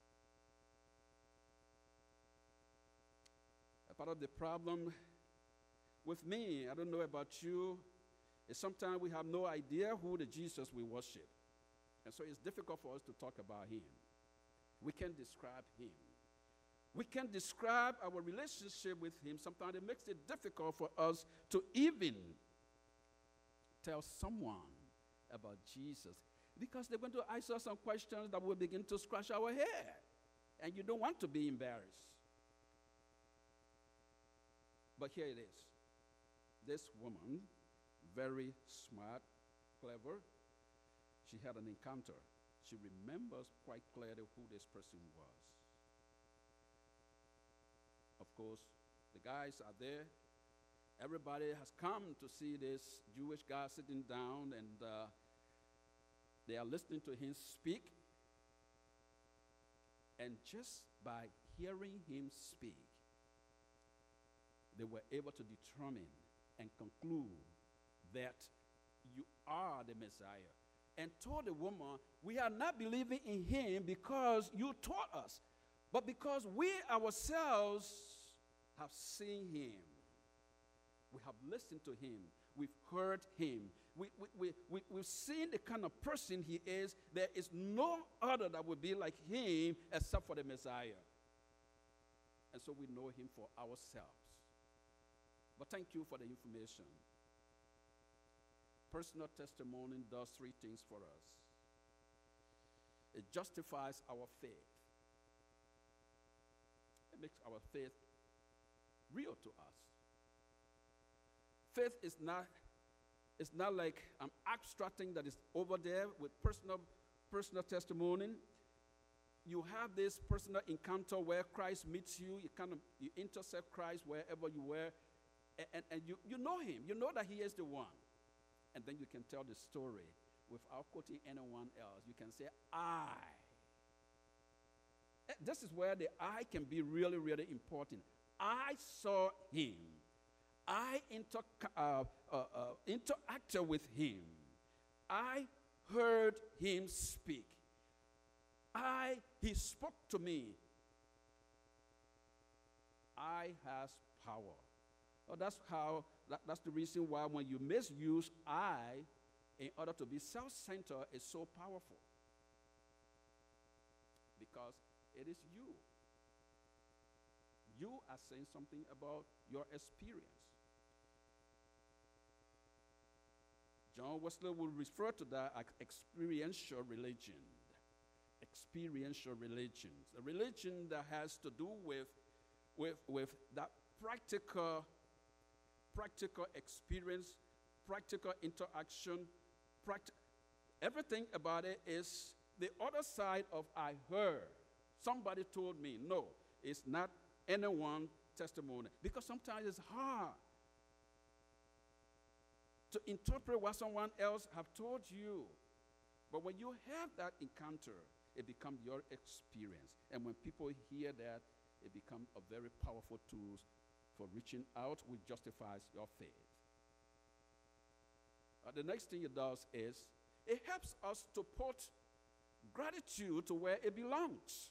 A part of the problem with me, I don't know about you, is sometimes we have no idea who the Jesus we worship. And so it's difficult for us to talk about him. We can describe him. We can describe our relationship with him. Sometimes it makes it difficult for us to even tell someone about Jesus, because they're going to ask us some questions that will begin to scratch our head, and you don't want to be embarrassed. But here it is. This woman, very smart, clever, she had an encounter. She remembers quite clearly who this person was. Of course, the guys are there. Everybody has come to see this Jewish guy sitting down, and uh, they are listening to him speak. And just by hearing him speak, they were able to determine and conclude that you are the Messiah. And told the woman, we are not believing in him because you taught us, but because we ourselves have seen him. We have listened to him. We've heard him. We, we, we, we, we've seen the kind of person he is. There is no other that would be like him except for the Messiah. And so we know him for ourselves. But thank you for the information. Personal testimony does three things for us. It justifies our faith. It makes our faith real to us. Faith is not, it's not like an abstract thing that is over there with personal, personal testimony. You have this personal encounter where Christ meets you. You kind of you intercept Christ wherever you were, and, and, and you, you know him. You know that he is the one. And then you can tell the story without quoting anyone else. You can say, I. This is where the I can be really, really important. I saw him. I inter uh, uh, uh, interacted with him. I heard him speak. I, he spoke to me. I has power. Oh, that's how, that, that's the reason why when you misuse I in order to be self-centered, it's so powerful. Because it is you. You are saying something about your experience. John Wesley will refer to that as experiential religion. Experiential religion. A religion that has to do with, with, with that practical, practical experience, practical interaction. Practi- Everything about it is the other side of I heard. Somebody told me. No, it's not anyone's testimony. Because sometimes it's hard to interpret what someone else have told you. But when you have that encounter, it becomes your experience. And when people hear that, it becomes a very powerful tool for reaching out, which justifies your faith. Uh, the next thing it does is it helps us to put gratitude to where it belongs.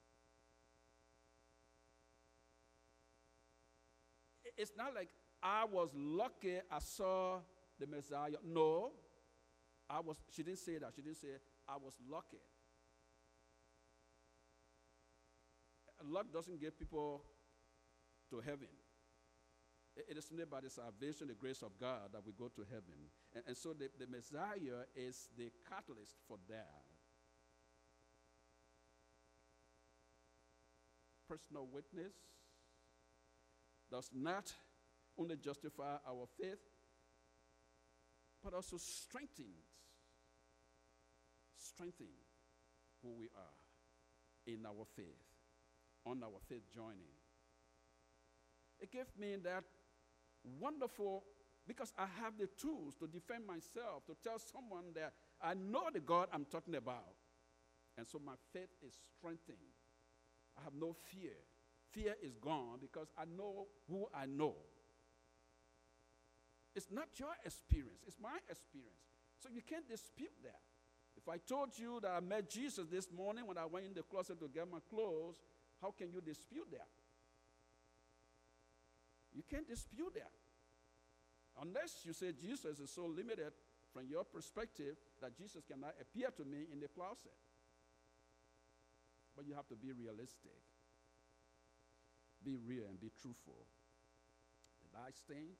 It's not like I was lucky I saw the Messiah. No, I was. She didn't say that. She didn't say I was lucky. Luck doesn't get people to heaven. It, it is only by the salvation, the grace of God, that we go to heaven. And, and so the, the Messiah is the catalyst for that. Personal witness does not only justify our faith, but also strengthens, strengthen who we are in our faith, on our faith journey. It gave me that wonderful, because I have the tools to defend myself, to tell someone that I know the God I'm talking about. And so my faith is strengthened. I have no fear. Fear is gone because I know who I know. It's not your experience, it's my experience. So you can't dispute that. If I told you that I met Jesus this morning when I went in the closet to get my clothes, how can you dispute that? You can't dispute that. Unless you say Jesus is so limited from your perspective that Jesus cannot appear to me in the closet. But you have to be realistic. Be real and be truthful. Did I stain?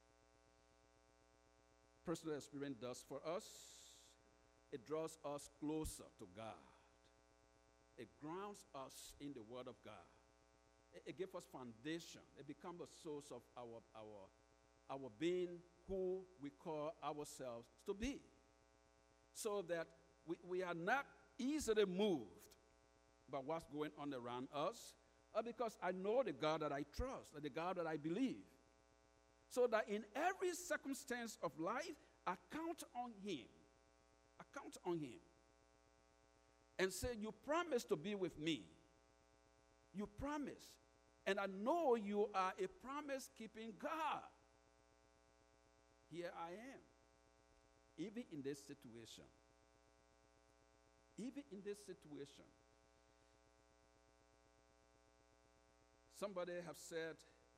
Personal experience does for us. It draws us closer to God. It grounds us in the Word of God. It, it gives us foundation. It becomes a source of our, our, our being who we call ourselves to be. So that we, we are not easily moved by what's going on around us, uh, because I know the God that I trust, the God that I believe. So that in every circumstance of life, I count on him. I count on him. And say, you promise to be with me. You promise. And I know you are a promise-keeping God. Here I am. Even in this situation. Even in this situation. Somebody have said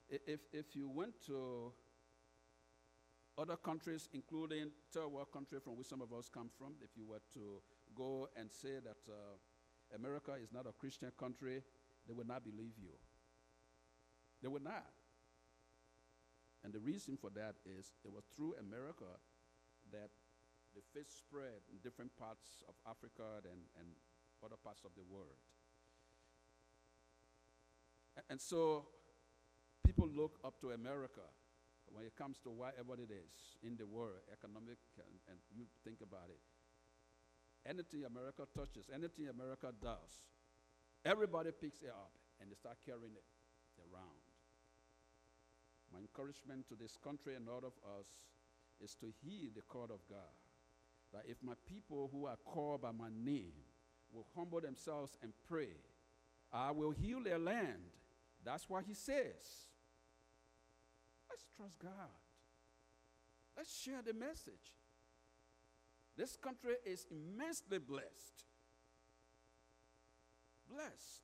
I- If, if you went to other countries, including third world country from which some of us come from, if you were to go and say that uh, America is not a Christian country, they would not believe you. They would not. And the reason for that is it was through America that the faith spread in different parts of Africa and, and other parts of the world. A- And so people look up to America when it comes to whatever it is in the world, economic, and, and you think about it. Anything America touches, anything America does, everybody picks it up and they start carrying it around. My encouragement to this country and all of us is to heed the call of God. That if my people who are called by my name will humble themselves and pray, I will heal their land. That's what he says. Let's trust God. Let's share the message. This country is immensely blessed. Blessed.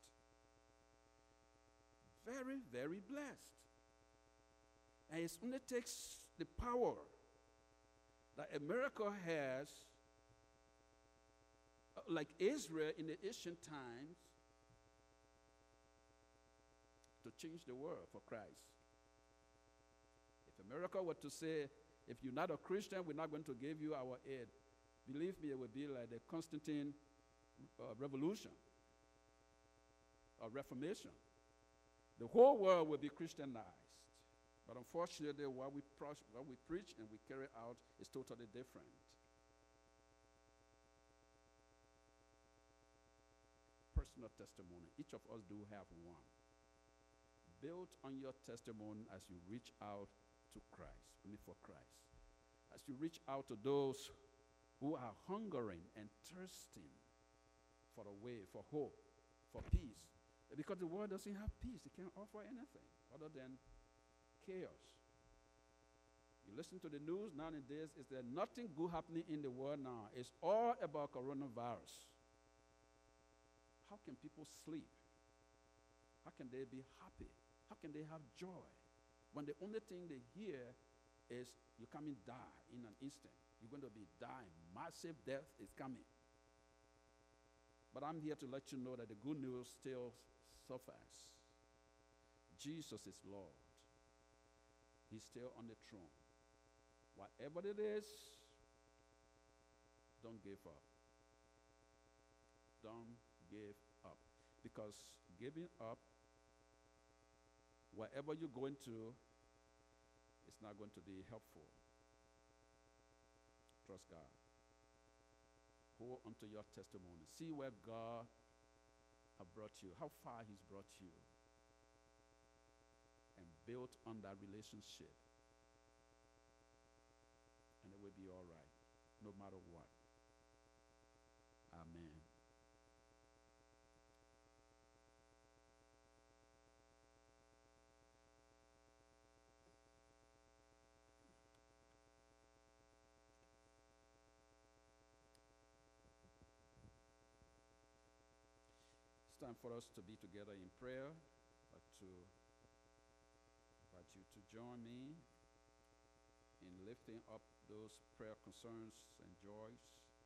Very, very blessed. And it only takes the power that America has, uh, like Israel in the ancient times, to change the world for Christ. If America were to say, if you're not a Christian, we're not going to give you our aid, believe me, it would be like the Constantine uh, revolution or Reformation. The whole world will be Christianized. But unfortunately, what we, pros- what we preach and we carry out is totally different. Personal testimony. Each of us do have one. Build on your testimony as you reach out to Christ, I mean for Christ. As you reach out to those who are hungering and thirsting for a way, for hope, for peace. Because the world doesn't have peace. It can't offer anything other than chaos. You listen to the news nowadays, is there nothing good happening in the world now? It's all about coronavirus. How can people sleep? How can they be happy? How can they have joy when the only thing they hear is you come and die in an instant? You're going to be dying. Massive death is coming. But I'm here to let you know that the good news still suffers. Jesus is Lord. He's still on the throne. Whatever it is, don't give up. Don't give up. Because giving up, whatever you're going to, it's not going to be helpful. Trust God. Hold onto your testimony. See where God has brought you, how far he's brought you. And build on that relationship. And it will be all right, no matter what. Amen. It's time for us to be together in prayer. I'd like to invite you to join me in lifting up those prayer concerns and joys.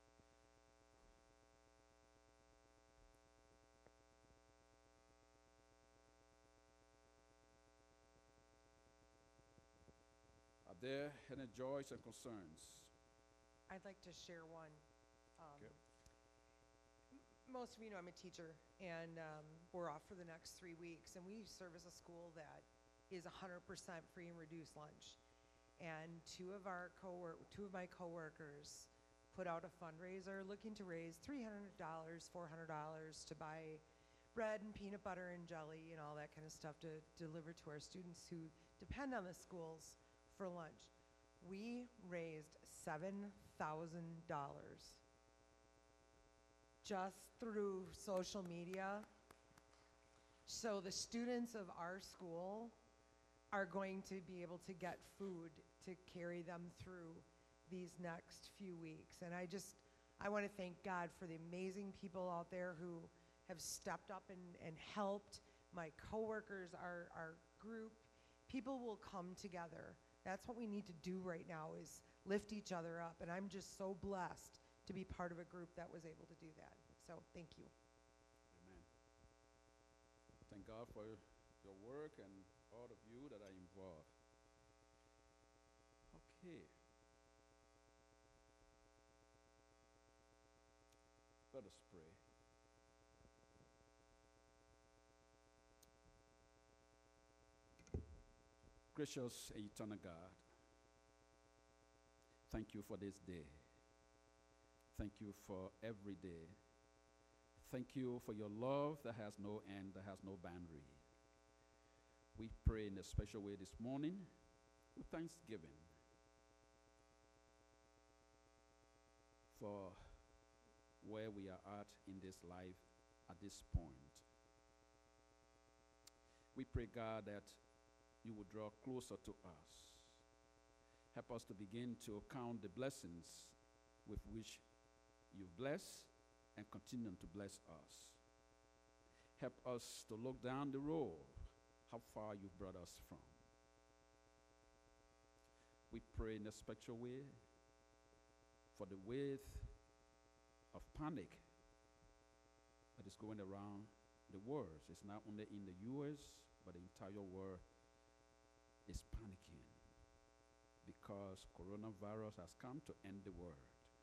Are there any joys and concerns? I'd like to share one. Um, Okay. m- Most of you know I'm a teacher, and um, we're off for the next three weeks, and we service a school that is one hundred percent free and reduced lunch. And two of our co two of my coworkers put out a fundraiser looking to raise three hundred dollars, four hundred dollars to buy bread and peanut butter and jelly and all that kind of stuff to deliver to our students who depend on the schools for lunch. We raised seven thousand dollars just through social media. So the students of our school are going to be able to get food to carry them through these next few weeks. And I just, I want to thank God for the amazing people out there who have stepped up and, and helped. My coworkers, our, our group people will come together. That's what we need to do right now, is lift each other up. And I'm just so blessed to be part of a group that was able to do that. So thank you. Amen. Thank God for your work and all of you that are involved. Okay. Let us pray. Gracious and eternal God, thank you for this day. Thank you for every day. Thank you for your love that has no end, that has no boundary. We pray in a special way this morning with thanksgiving for where we are at in this life at this point. We pray, God, that you will draw closer to us. Help us to begin to count the blessings with which you bless and continue to bless us. Help us to look down the road, how far you've brought us from. We pray in a special way for the wave of panic that is going around the world. It's not only in the U S, but the entire world is panicking because coronavirus has come to end the world.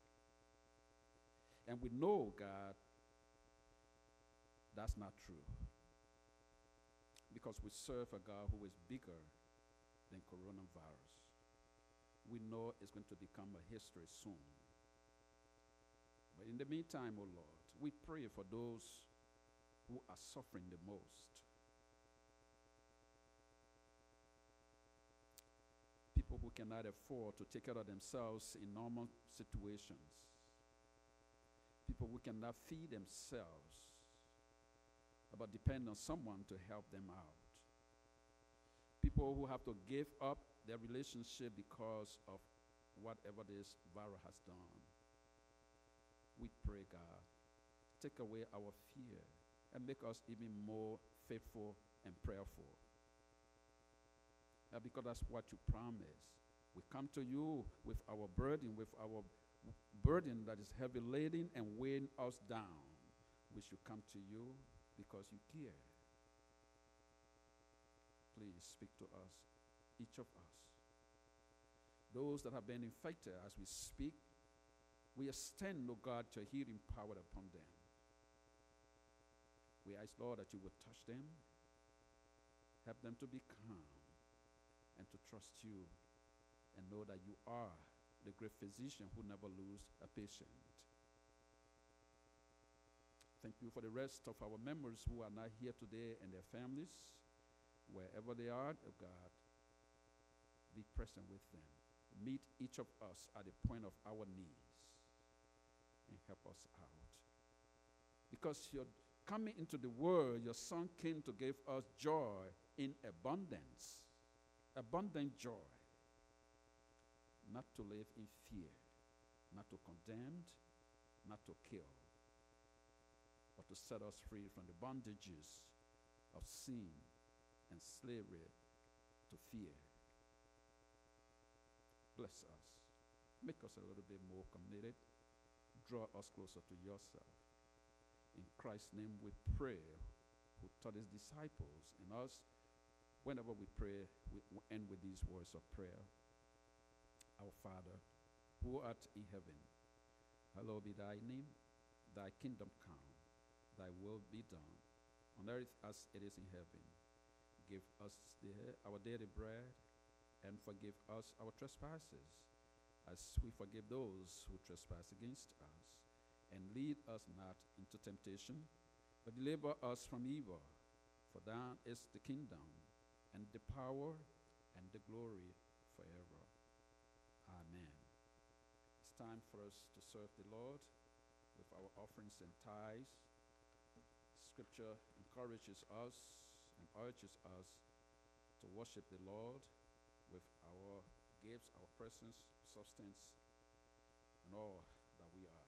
And we know, God, that's not true, because we serve a God who is bigger than coronavirus. We know it's going to become a history soon. But in the meantime, oh Lord, we pray for those who are suffering the most. People who cannot afford to take care of themselves in normal situations. People who cannot feed themselves, but depend on someone to help them out. People who have to give up their relationship because of whatever this virus has done. We pray, God, take away our fear and make us even more faithful and prayerful. Uh, because that's what you promised. We come to you with our burden, with our burden that is heavy laden and weighing us down. We should come to you because you care. Please speak to us, each of us. Those that have been infected, as we speak, we extend, oh God, your healing power upon them. We ask, Lord, that you would touch them, help them to be calm and to trust you and know that you are the great physician who never loses a patient. Thank you for the rest of our members who are not here today and their families. Wherever they are, oh God, be present with them. Meet each of us at the point of our needs and help us out. Because you're coming into the world, your Son came to give us joy in abundance. Abundant joy. Not to live in fear, not to condemn, not to kill, but to set us free from the bondages of sin and slavery to fear. Bless us. Make us a little bit more committed. Draw us closer to yourself. In Christ's name we pray, who taught his disciples and us. Whenever we pray, we end with these words of prayer. Our Father, who art in heaven, hallowed be thy name. Thy kingdom come, thy will be done, on earth as it is in heaven. Give us the, our daily bread, and forgive us our trespasses, as we forgive those who trespass against us. And lead us not into temptation, but deliver us from evil. For thine is the kingdom, and the power, and the glory forever. Amen. It's time for us to serve the Lord with our offerings and tithes. Scripture encourages us and urges us to worship the Lord with our gifts, our presence, substance, and all that we are.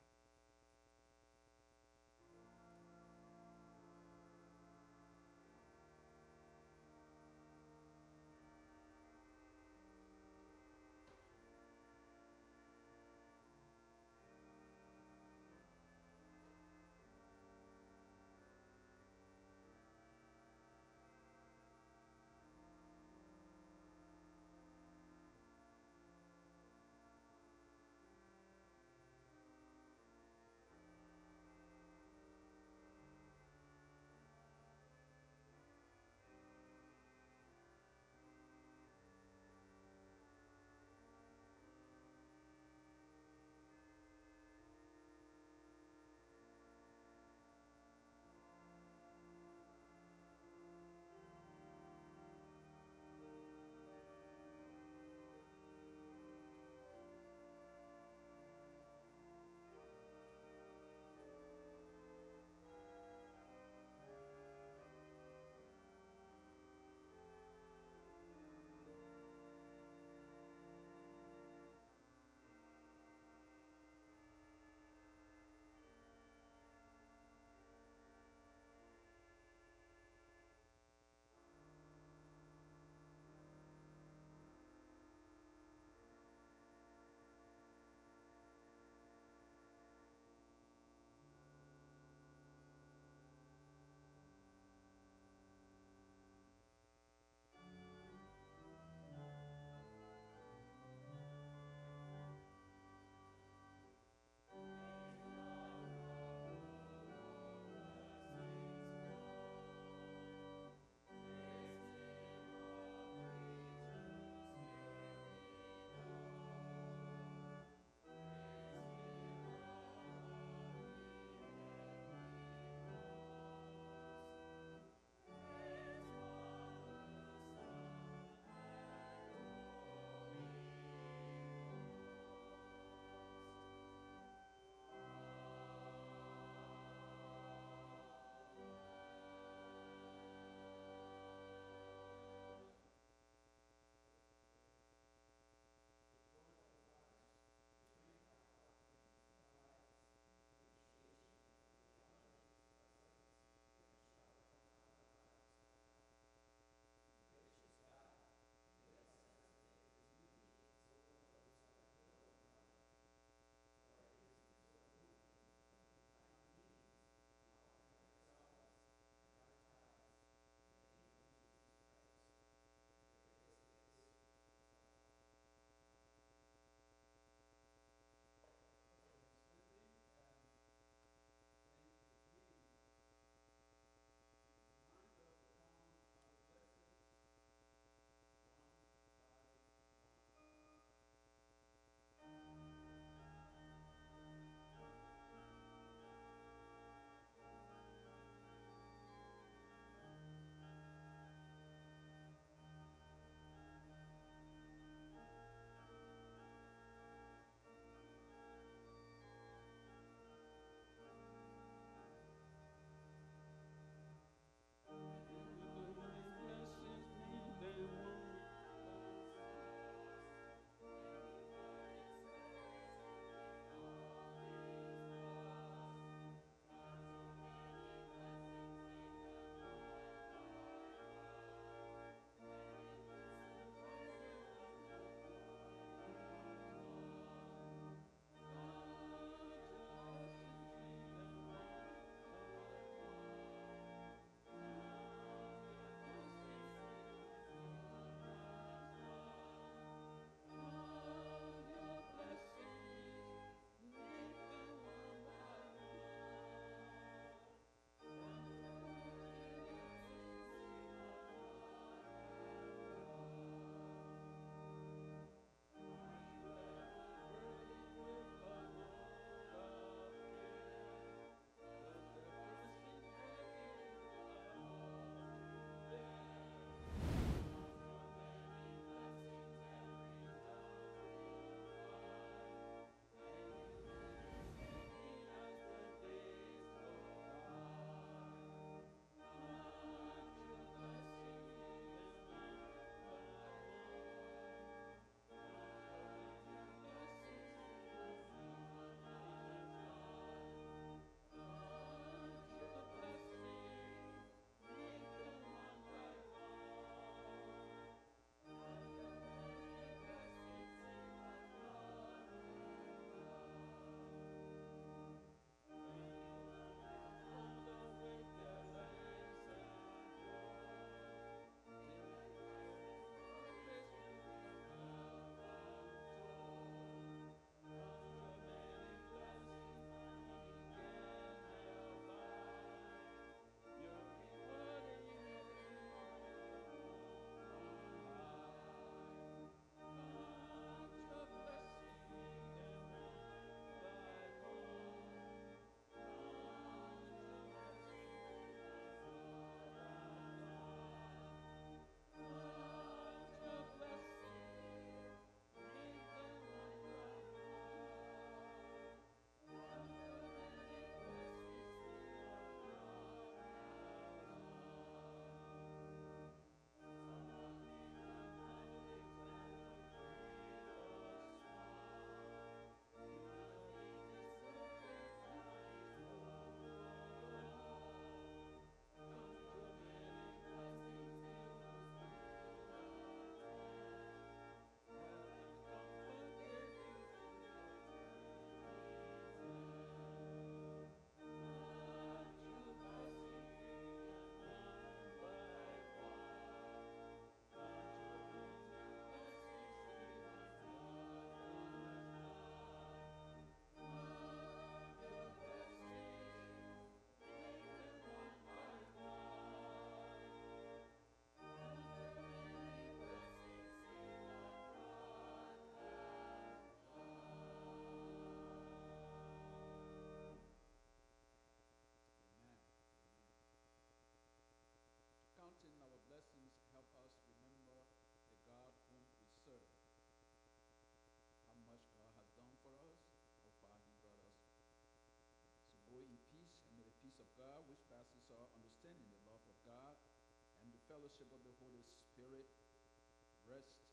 fellowship of the Holy Spirit rest